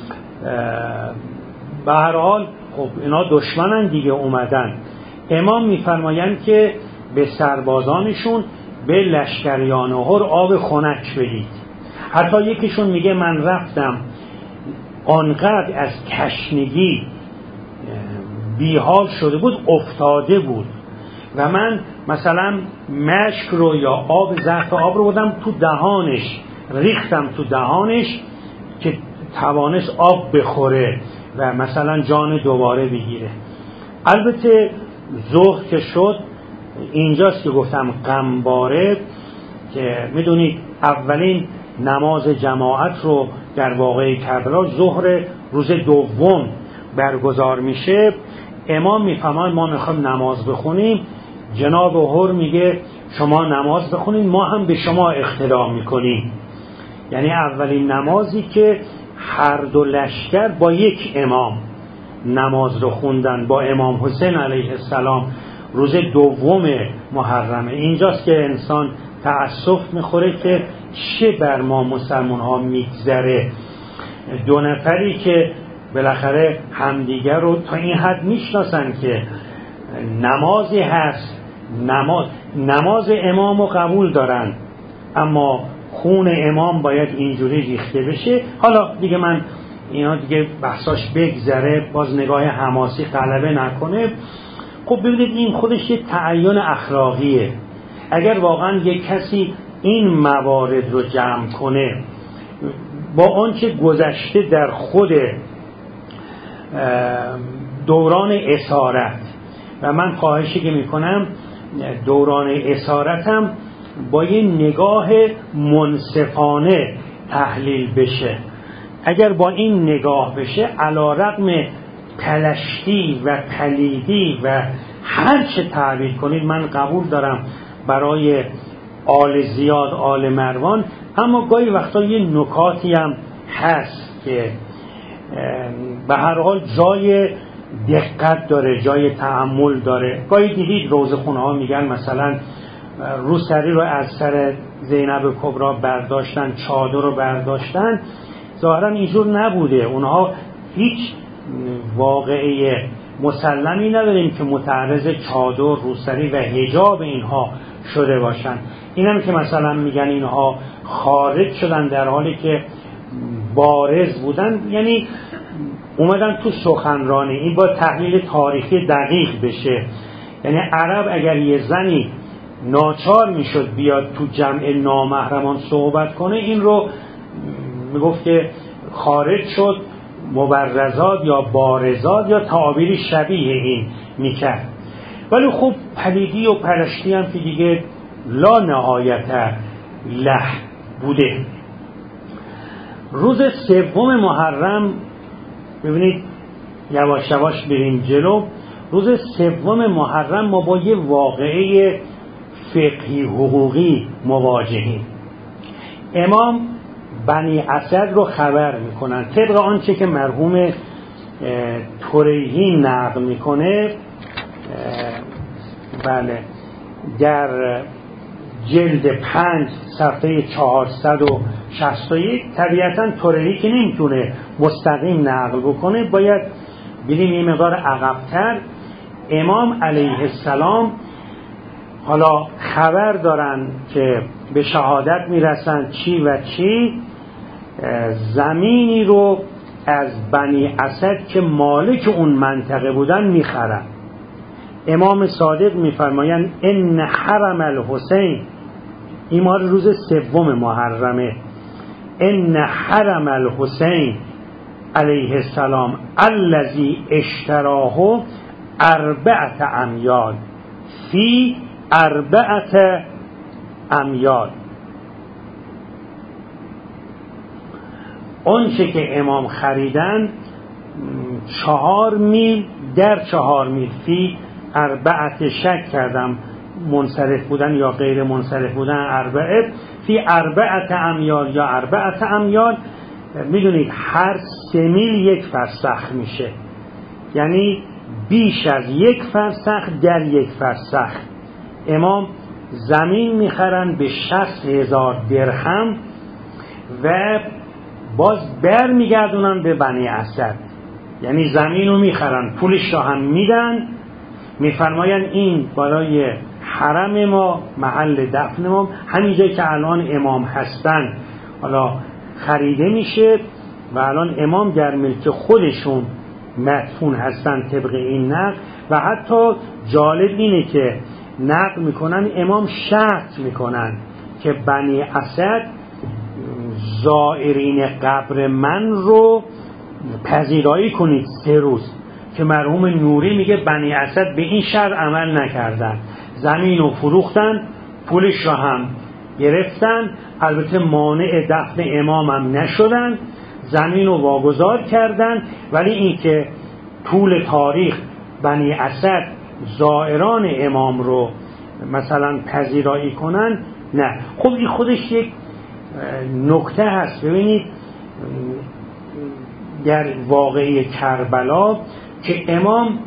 به هر حال خب اینا دشمنن دیگه اومدن. امام میفرمایند که به سربازانشون، به لشکریان هور آب خنک بدید. حتی یکیشون میگه من رفتم آنقدر از تشنگی بیحال شده بود، افتاده بود و من مثلا مشک رو یا آب ظرف آب رو بودم تو دهانش، ریختم تو دهانش که توانست آب بخوره و مثلا جان دوباره بگیره. البته ظهر که شد، اینجاست که گفتم غمباره، که میدونید اولین نماز جماعت رو در واقعه کربلا ظهر روز دوم برگزار میشه. امام میفهمن ما میخوایم نماز بخونیم، جناب هر میگه شما نماز بخونید، ما هم به شما اقتدا میکنیم. یعنی اولین نمازی که هر دو لشکر با یک امام نماز رو خوندن، با امام حسین علیه السلام روز دوم محرمه. اینجاست که انسان تأسف میخوره که چه بر ما مسلمان ها میگذره. دو نفری که بالاخره همدیگر رو تا این حد میشناسن که نمازی هست، نماز نماز امام رو قبول دارن، اما خون امام باید اینجوری ریخته بشه. حالا دیگه من اینا دیگه بحثاش بگذره، باز نگاه حماسی غلبه نکنه. خب ببینید این خودش یه تعین اخلاقیه. اگر واقعا یک کسی این موارد رو جمع کنه با آنچه گذشته در خود دوران اسارت، و من خواهشی که میکنم دوران اسارتم با یه نگاه منصفانه تحلیل بشه، اگر با این نگاه بشه علی رغم پلشتی و پلیدی و هر چه تعبیر کنید من قبول دارم برای آل زیاد آل مروان، اما گاهی وقتا یه نکاتی هم هست که به هر حال جای دقت داره، جای تأمل داره. گاهی دیدید روزخونه ها میگن مثلا روسری رو از سر زینب کبری برداشتن، چادر رو برداشتن. ظاهرا اینجور نبوده، اونها هیچ واقعه مسلمی نداریم که متعرض چادر، روسری و حجاب اینها شده باشن. اینم که مثلا میگن اینها خارج شدن در حالی که بارز بودن، یعنی اومدن تو سخنرانی. این با تحلیل تاریخی دقیق بشه. یعنی عرب اگر یه زنی ناچار میشد بیاد تو جمع نامحرمان صحبت کنه، این رو میگفت که خارج شد، مبرزات یا بارزات یا تعابیر شبیه این میکرد. ولی خب پلیدی و پلشتی هم که دیگه لا نهایت له بوده. روز سوم محرم ببینید یواش یواش بریم جلو. روز سوم محرم ما با یه واقعه فقهی حقوقی مواجهیم. امام بنی اسد رو خبر میکنن طبق آنچه که مرحوم توریحی نقل میکنه. بله در جلد پنج صفحه چهارصد و شصت و یک. طبیعتا توریحی که نمیتونه مستقیم نقل بکنه، باید بریم یه مقدار عقب‌تر. امام علیه السلام حالا خبر دارن که به شهادت میرسن چی و چی، زمینی رو از بنی اسد که مالک اون منطقه بودن میخرن. امام صادق میفرمایند ان حرم الحسین، این مال روز سوم محرمه، ان حرم الحسین علیه السلام الذی اشتراه اربعت امیال فی اربعت امیال. اون چه که امام خریدن چهار میل در چهار میل، فی اربعت شک کردم منصرف بودن یا غیر منصرف بودن، اربعه فی اربعت امیال یا اربعت امیال. میدونید هر سه میل یک فرسخ میشه، یعنی بیش از یک فرسخ در یک فرسخ. امام زمین میخرن به شصت هزار درهم و باز بر میگردونن به بنی اسد. یعنی زمین رو میخرن، پولش رو هم میدن، میفرماین این برای حرم ما، محل دفن ما، همینجایی که الان امام هستن حالا خریده میشه و الان امام در ملک خودشون مدفون هستن طبق این نقل. و حتی جالب اینه که نقل میکنن امام شرط میکنن که بنی اسد زائرین قبر من رو پذیرایی کنید سه روز، که مرحوم نوری میگه بنی اسد به این شرط عمل نکردن، زمین رو فروختن، پولش رو هم گرفتن، البته مانع دفن امام هم نشدن، زمین رو واگذار کردن. ولی این که طول تاریخ بنی اسد زائران امام رو مثلا پذیرایی کنن، نه. خب این خودش یک نکته هست. ببینید در واقعه کربلا که امام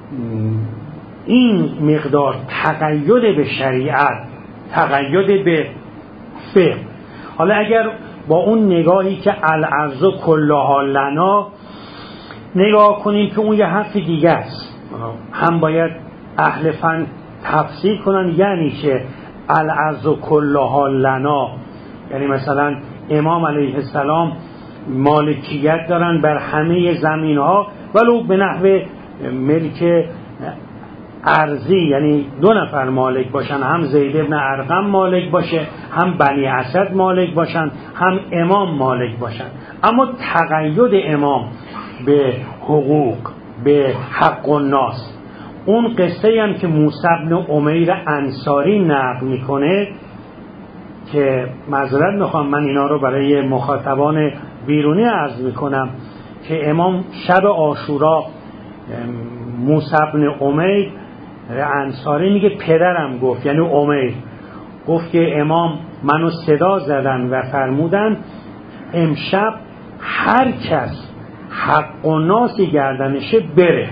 این مقدار تقید به شریعت، تقید به فقه، حالا اگر با اون نگاهی که الارض کلها لنا نگاه کنیم که اون یه حرف دیگه است، هم باید اهل فن تفسیر کنن. یعنی که الارض کلها لنا یعنی مثلا امام علیه السلام مالکیت دارن بر همه زمین ها ولو به نحو ملک ارضی، یعنی دو نفر مالک باشن، هم زید ابن ارقم مالک باشه، هم بنی اسد مالک باشن، هم امام مالک باشن. اما تقید امام به حقوق، به حق الناس، اون قصه هم که موسی بن عمیر انصاری نقل میکنه که معذرت میخوام من اینا رو برای مخاطبان بیرونی عرض میکنم که امام شب عاشورا موسی بن عمیر انصاری میگه پدرم گفت، یعنی عمیر گفت که امام منو صدا زدن و فرمودن امشب هر کس حق و ناسی گردنشه بره،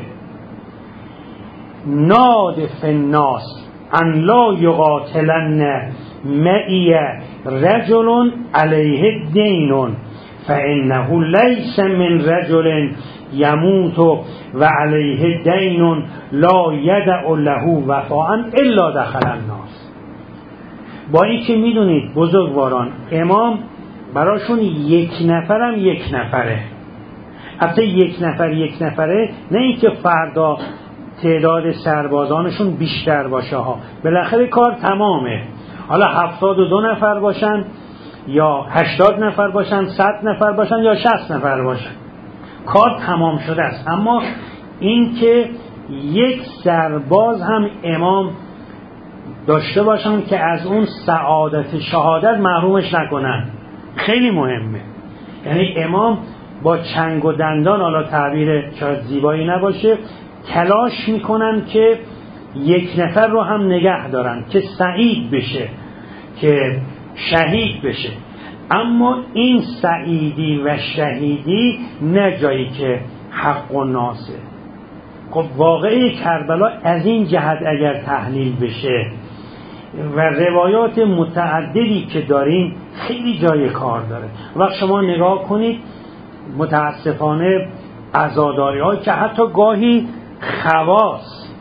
نادف الناس ان لا یقاتلن معی رجل علیه دین فانه لیس من رجل یموت و علیه دین لا یدع له وفاء الا دخل الناس. با این که میدونید بزرگواران امام براشون یک نفرم یک نفره، البته یک نفر یک نفره، نه اینکه فردا تعداد سربازانشون بیشتر باشه ها، بالاخره کار تمامه. حالا هفتاد و دو نفر باشن یا هشتاد نفر باشن، صد نفر باشن یا شصت نفر باشن، کار تمام شده است. اما این که یک سرباز هم امام داشته باشن که از اون سعادت شهادت محرومش نکنن، خیلی مهمه. یعنی امام با چنگ و دندان، حالا تعبیر شاید زیبایی نباشه، تلاش میکنن که یک نفر رو هم نگه دارن که سعید بشه، که شهید بشه. اما این سعیدی و شهیدی نه جایی که حق و ناسه. خب واقعی کربلا از این جهت اگر تحلیل بشه و روایات متعددی که داریم خیلی جای کار داره. وقت شما نگاه کنید متاسفانه عزاداری ها که حتی گاهی خواص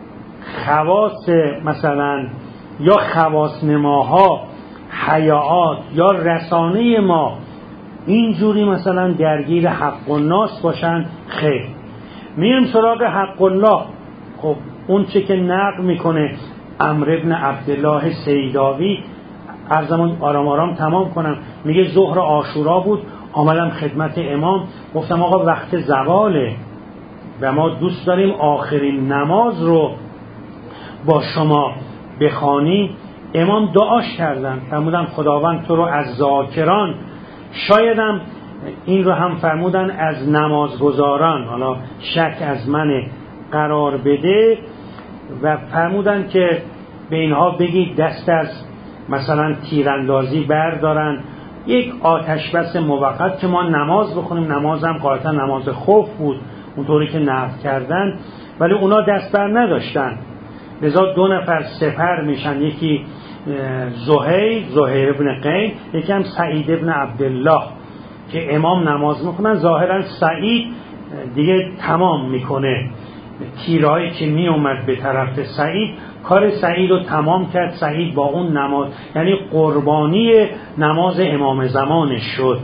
خواص مثلا یا خواص نماها، حیاات یا رسانه ما اینجوری مثلا درگیر حق الناس باشن، خیر. میریم سراغ حق الله. خب اون چه که نقل میکنه عمرو بن عبدالله سیداوی، هر زمان آرام آرام تمام کنم، میگه ظهر عاشورا بود، آمدم خدمت امام، گفتم آقا وقت زواله و ما دوست داریم آخرین نماز رو با شما بخوانیم. امام دعاش کردن، فرمودن خداوند تو رو از ذاکران، شایدم این رو هم فرمودن از نمازگزاران، حالا شک از من، قرار بده و فرمودن که به اینها بگید دست از مثلا تیراندازی بردارن، یک آتش بس موقت که ما نماز بخونیم. نماز هم قاعدتا نماز خوف بود اونطوری که نقل کردن، ولی اونا دست بر نداشتن، لذا دو نفر سپر میشن، یکی زهیر زهیر ابن قین، یکی هم سعید ابن عبدالله که امام نماز میکنن. ظاهرا سعید دیگه تمام میکنه، تیرهایی که می اومد به طرف سعید، کار سعید رو تمام کرد. سعید با اون نماز یعنی قربانی نماز امام زمانش شد،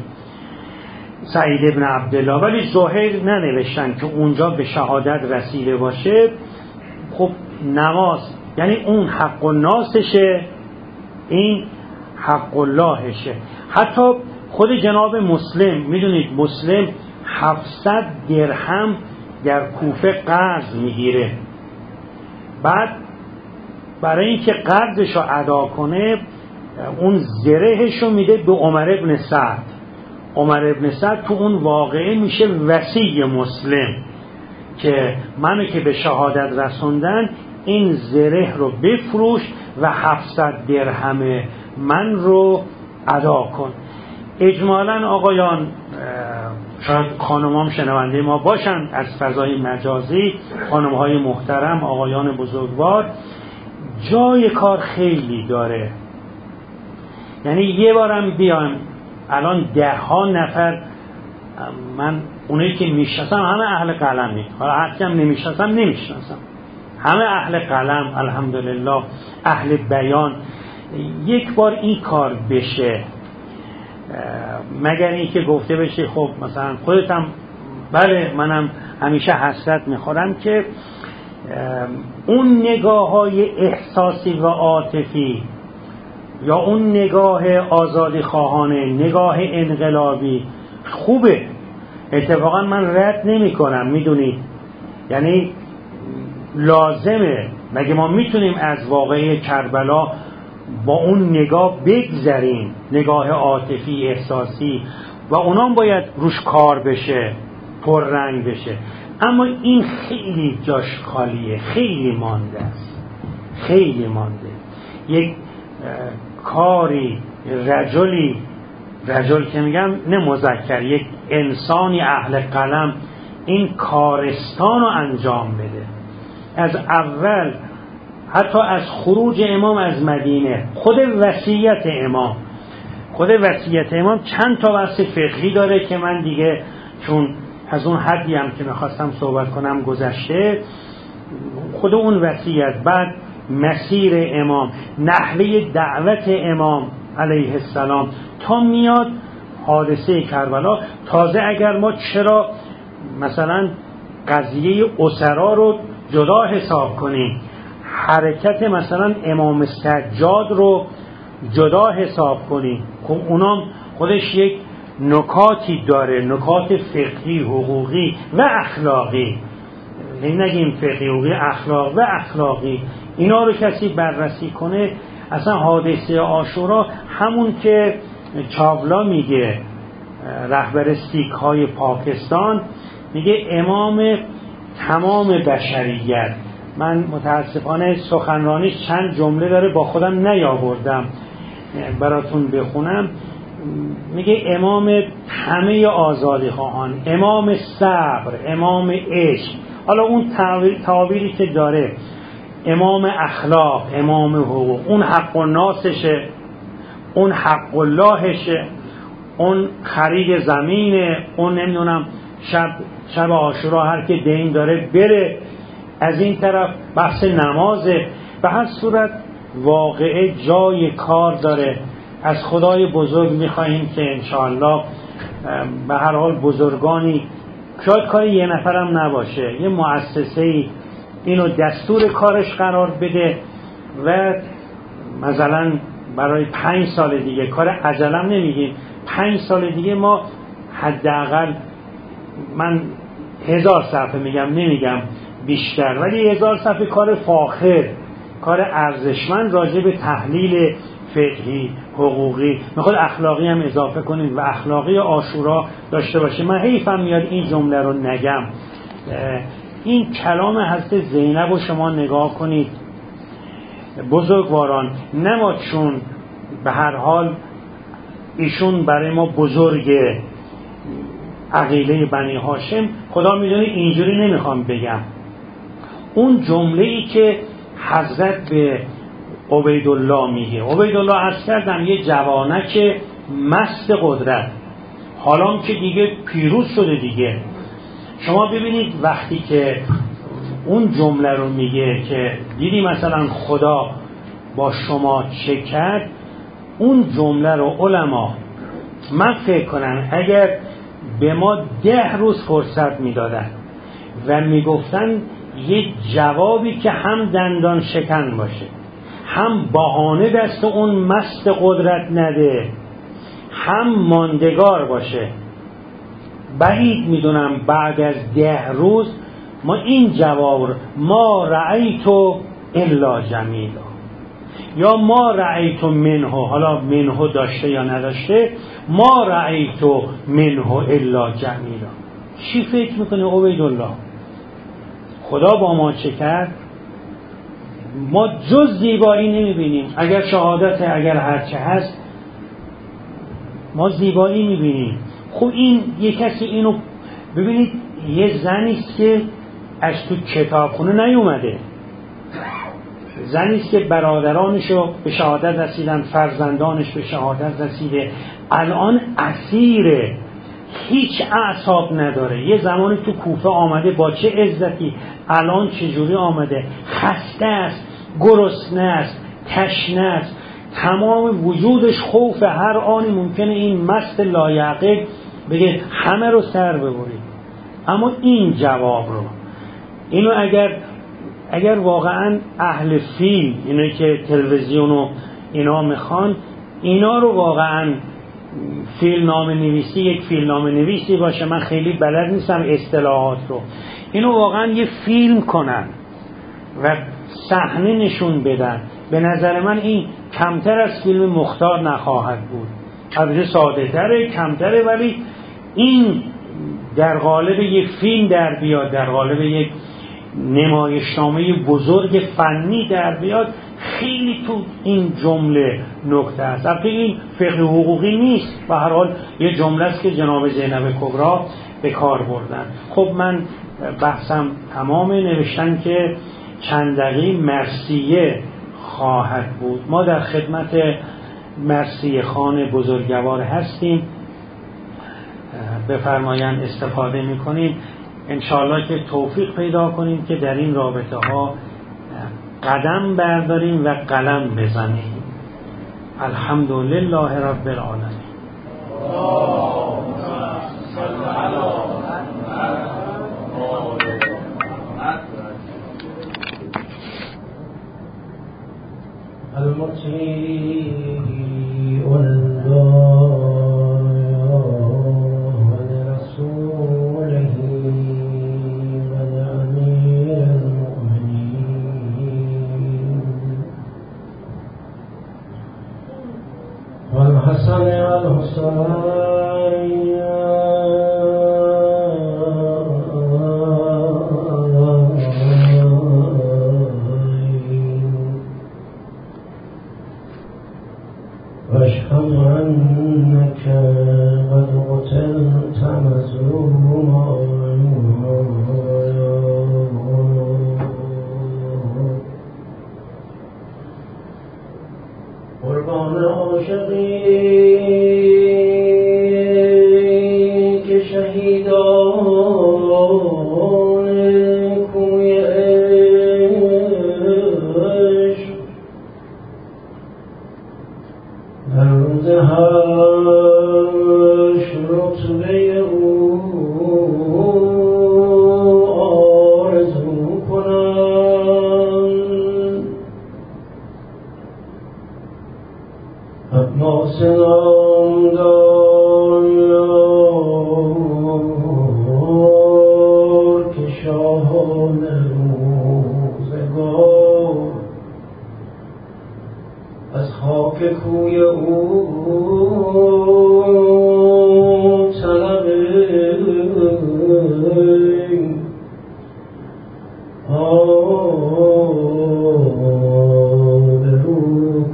سعید ابن عبدالله. ولی زهیر ننوشتن که اونجا به شهادت رسیده باشه. خب نماز یعنی اون حق الناسشه، این حق اللهشه. حتی خود جناب مسلم، میدونید مسلم هفتصد درهم در کوفه قرض میگیره، بعد برای اینکه قرضش رو ادا کنه اون زرهش رو میده به عمر ابن سعد. عمر ابن سعد تو اون واقعه میشه وصی مسلم که منو که به شهادت رسوندن این زره رو بفروش و هفتصد درهم من رو ادا کن. اجمالاً آقایان، شاید خانمام شنونده ما باشن از فضای مجازی، خانمهای محترم، آقایان بزرگوار، جای کار خیلی داره. یعنی یه بارم بیان الان ده ها نفر، من اونایی که میشناسم همه اهل قلمی، حالا هرچی هم نمیشناسم نمیشناسم، همه اهل قلم الحمدلله، اهل بیان. یک بار این کار بشه، مگر این که گفته بشه خب مثلا خودتم، بله منم همیشه حسرت میخورم که اون نگاه های احساسی و عاطفی یا اون نگاه آزادی خواهانه، نگاه انقلابی خوبه، اتفاقا من رد نمی کنم، میدونید، یعنی لازمه. مگه ما میتونیم از واقعه کربلا با اون نگاه بگذریم، نگاه عاطفی احساسی، و اونام باید روش کار بشه، پررنگ بشه. اما این خیلی جاش خالیه، خیلی مانده است، خیلی مانده. یک کاری، رجلی، رجل که میگم نه مذکر، یک انسانی اهل قلم این کارستان رو انجام بده. از اول، حتی از خروج امام از مدینه، خود وصیت امام، خود وصیت امام چند تا بحث فقهی داره که من دیگه چون از اون حدی هم که میخواستم صحبت کنم گذشته. خود اون وصیت، بعد مسیر امام، نحوه دعوت امام علیه السلام تا میاد حادثه کربلا. تازه اگر ما چرا مثلا قضیه اسرا رو جدا حساب کنیم، حرکت مثلا امام سجاد رو جدا حساب کنیم، خب اونام خودش یک نکاتی داره، نکات فقهی، حقوقی و اخلاقی. نگیم فقهی، حقوقی، اخلاق و اخلاقی. اینا رو کسی بررسی کنه، اصلا حادثه عاشورا همون که چاولا میگه، رهبر سیک های پاکستان، میگه امام تمام بشریت. من متاسفانه سخنرانیش چند جمله داره، با خودم نیاوردم براتون بخونم. میگه امام همه آزادی خواهان، امام صبر، امام عشق، حالا اون تعبیری که داره، امام اخلاق، امام حقوق، اون حق الناسشه، اون حق اللهشه، اون خرید زمینه، اون نمیدونم شب شب عاشورا هر که دین داره بره، از این طرف بحث نمازه. به هر صورت واقعه جای کار داره. از خدای بزرگ میخواهیم که انشاءالله به هر حال بزرگانی، شاید کار یه نفرم نباشه، یه مؤسسه‌ای اینو دستور کارش قرار بده و مثلا برای پنج سال دیگه، کار عجلم نمیگیم، پنج سال دیگه ما حداقل، من هزار صفحه میگم نمیگم بیشتر، ولی هزار صفحه کار فاخر، کار ارزشمند راجع به تحلیل فقهی، حقوقی، میخواد اخلاقی هم اضافه کنیم و اخلاقی عاشورا داشته باشه. من حیفم میاد این جمله رو نگم. این کلام حضرت زینب رو شما نگاه کنید بزرگواران، نما چون به هر حال ایشون برای ما بزرگ عقیله بنی هاشم، خدا میدونه اینجوری نمیخوام بگم. اون جمله ای که حضرت به عبیدالله میگه، عبیدالله عرض کردم یه جوانک مست قدرت، حالا که دیگه پیروز شده دیگه. شما ببینید وقتی که اون جمله رو میگه که دیدی مثلا خدا با شما چه کرد، اون جمله رو علما، من فکر کنم اگر به ما ده روز فرصت میدادن و میگفتن یه جوابی که هم دندان شکن باشه، هم بهانه دست اون مست قدرت نده، هم ماندگار باشه، بعید میدونم بعد از ده روز ما این جواب رو، ما رأیتو الا جمیلا، یا ما رأیتو منه، حالا منه داشته یا نداشته، ما رأیتو منه الا جمیلا. چی فکر میکنه عبیدالله؟ خدا با ما چه کرد؟ ما جز زیبایی نمیبینیم. اگر شهادت، اگر هرچه هست، ما زیبایی میبینیم. خب این یه کسی اینو ببینید، یه زنیست که از تو کتابخونه نیومده، زنیست که برادرانشو به شهادت رسیدن، فرزندانش به شهادت رسیده، الان اسیره، هیچ اعصاب نداره. یه زمانی تو کوفه آمده با چه عزتی، الان چجوری آمده؟ خسته است، گرسنه است، تشنه است، تمام وجودش خوف هر آنی ممکنه این مست لایعقل بگه همه رو سر ببرید. اما این جواب رو، اینو اگر اگر واقعا اهل فیلم، اینایی که تلویزیون و اینا میخوان، اینا رو واقعا فیلم نام نویسی، یک فیلم نام نویسی باشه، من خیلی بلد نیستم اصطلاحات رو، اینو واقعا یه فیلم کنن و صحنه نشون بدن، به نظر من این کمتر از فیلم مختار نخواهد بود. البته ساده تره، کمتره، ولی این در قالب یک فیلم در بیاد، در قالب یک نمایشنامه بزرگ فنی در بیاد، خیلی تو این جمله نکته است. البته این فقه حقوقی نیست، به هر حال یه جمله است که جناب زینب کبرا به کار بردن. خب من بحثم تمام، نوشتن که چند دقیقه مرثیه خواهد بود. ما در خدمت مرثیه خان بزرگوار هستیم، بفرمایند استفاده میکنیم. انشاءالله که توفیق پیدا کنیم که در این رابطه ها قدم برداریم و قلم بزنیم. الحمدلله رب العالمین. المطیع الله لرسوله ولأمير المؤمنين والحسن والحسين واشهد أنك قد قتلت مظلوما قربان عاشقی که شهیدان کوی عشق در روز حشر رتبه او آرزو کنند. عباس نامدار که شاهان روزگار از خاک کوی او طلب آبرو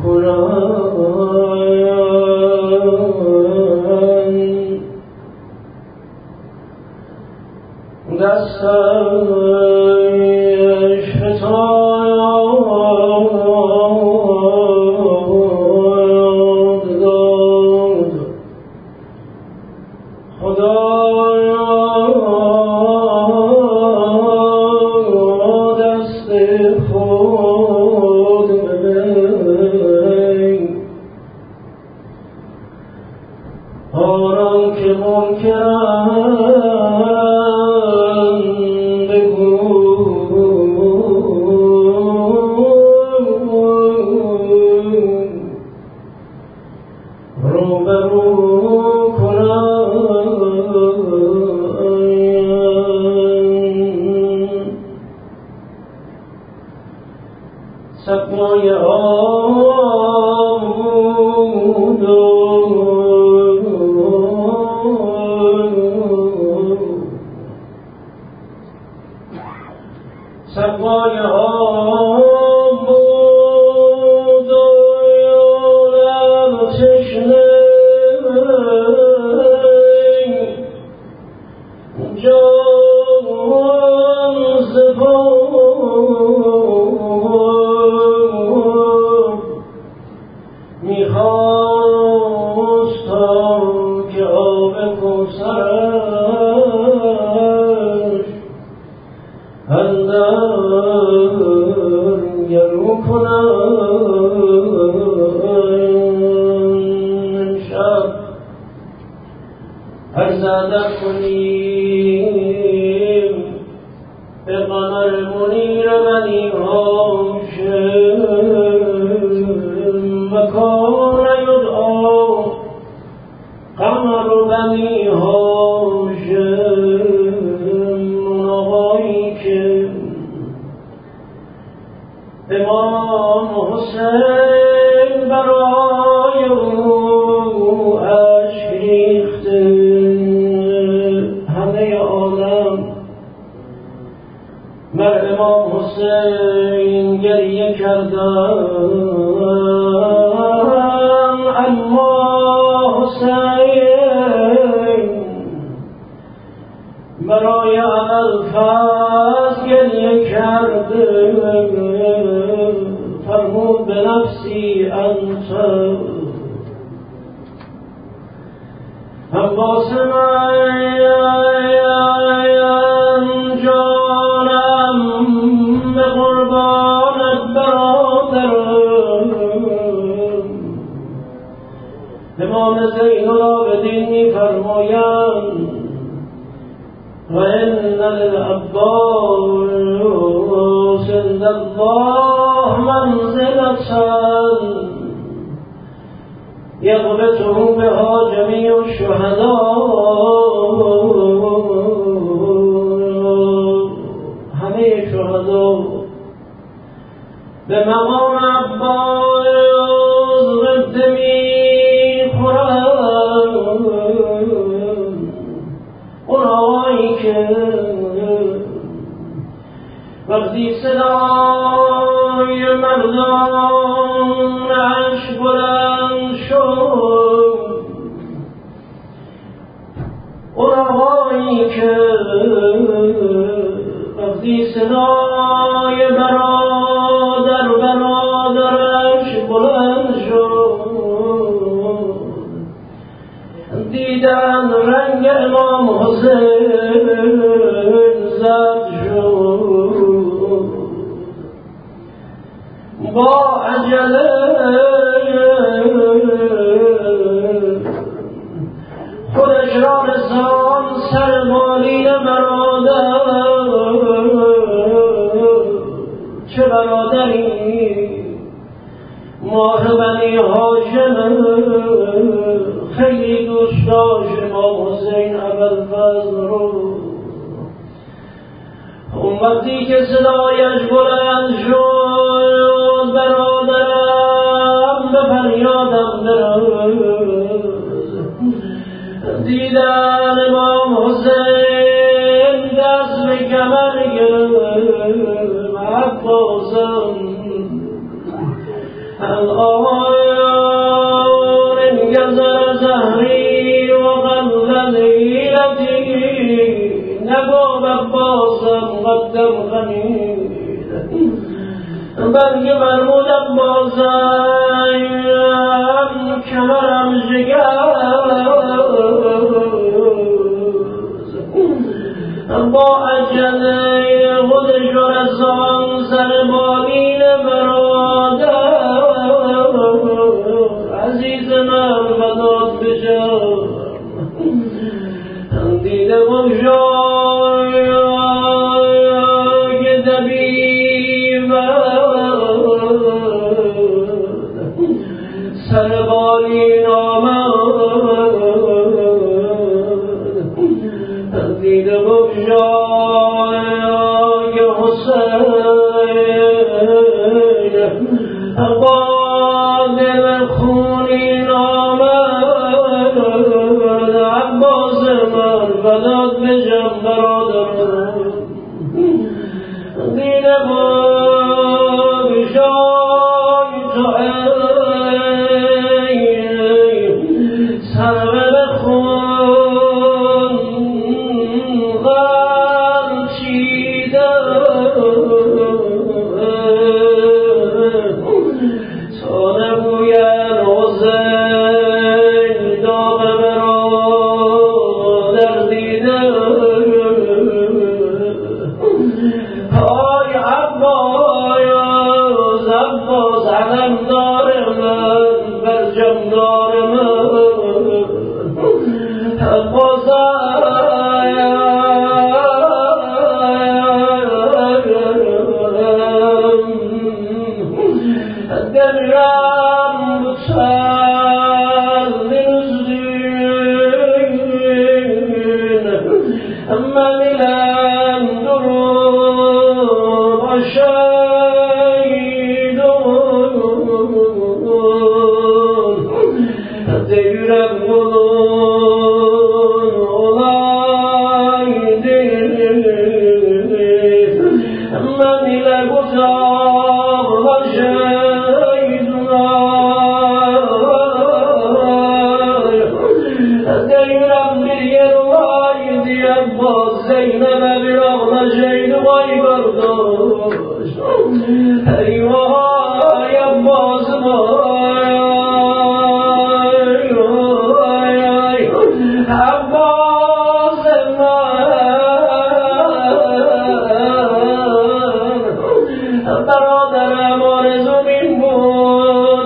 کنند. دستش فتاد داد خدایا، دست خود ببین. آرام که منکرم بگو روبرو کنند. سقای آمود سقای آمود زدت کنیم به قمر منیر بنی هاشم و کان یدعا قمر بنی هاشم آقایی که امام حسین برای او اشک ریخته همه عالم بر امام حسین گریه کردن اما حسین برای ابوالفضل گریه کرده فرمود به نفسی انت عباس من جانم به قربانت برادرم. امام زین العابدین می فرمایند و ان للعباس عند الله منزلة یغبطه بها جمیع الشهداء. همه شهدا به مقام عباس رد می خورند. اونهایی که وقتی صدای مردانش بلند شد، اونهایی که وقتی صدای برادر برادرش بلند شد، دیدن رنگ امام حسین زرد شد، با عجله خودش را رسان سر بالین برادر. چه برادری؟ ماه بنی هاشم خیلی دوست داشت امام حسین ابوالفضل رو. اون وقتی که صدایش بلند شد برادرم به فریادم دراز، دیدن امام حسین دست به کمر گرفت عباسم الآن انگذر زهری و قبل لیلتی نگو عباسم قدم خمیر، بلکه فرمود عباسم کمرم شکست. با عجله خودش را رسان سر بالین برادر. عزیز من فدات بشم دیده بگشای دبیب سر بالین آمد، دیده بگشای حسین با دل خونین آمد. عباس من فدات بشم برادرم، دیده بگشای تو ای سرور خون غرچیده تا نگوین حسین داغ برادر دیده. های عباس عباس علمدار من برجمدار من عباس yürek bulun olaydı ben ile kucaklaşaydılar deyrem bir yer olaydı Abbas Zeynep'e bir ağlaşaydı vay kardeş eyvah Abbas'ım ay برادرم آرزوم این بود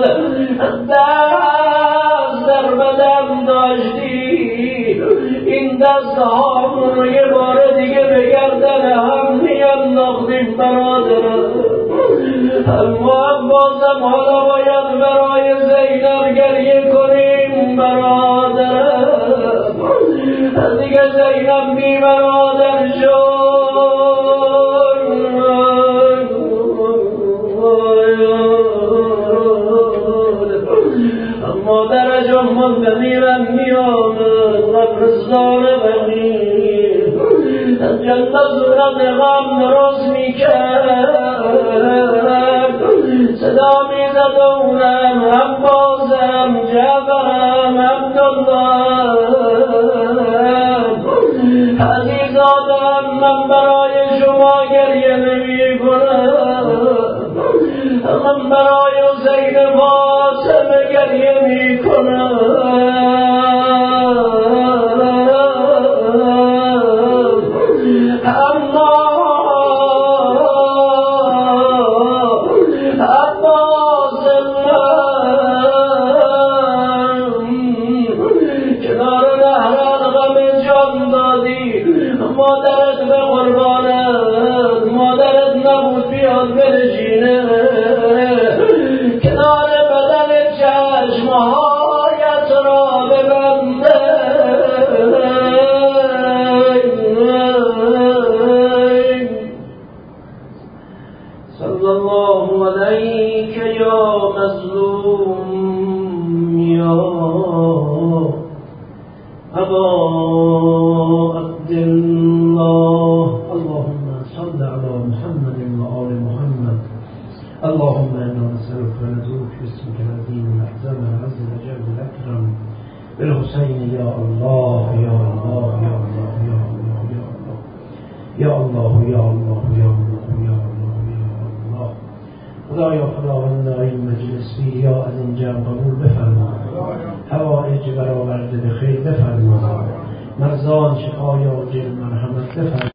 دست در بدم داشتی این دست هامون رو یه بار دیگه به گردن هم میانداختیم برادرم اما بازم حالا باید برای زینب گریه کنیم برادرم دیگه زینب بی برادر شد مادر جمال بمیرم میامد قبرستان بغیر جنت صورت غم درست میکرد صدا میزد اونم هم بازم جعفرم عبدالله عزیزادم من برای شما گریه نمی کنم من برای حسین فاطمه گریه می کنم اما عباس من کنار نهر غم جان دادی مادرت به قربانت مادرت نبود بیاد بنشینه کنار بدن چشمهایت را ببنده صلی الله علیک یا مظلوم یا ابا عبدالله اللهم صل على محمد وآل محمد اللهم انا نسألك وندعوك باسمك العظيم الاعظم العز الجل الاكرم بالحسين يا الله يا الله يا الله يا الله يا الله يا الله يا الله يا الله يا الله يا الله خدایا خداوند این مجلس یا از این جمع قبول بفرما حوائج برآورده به خیر بفرما مرزان شفای عاجل مرحمت بفرما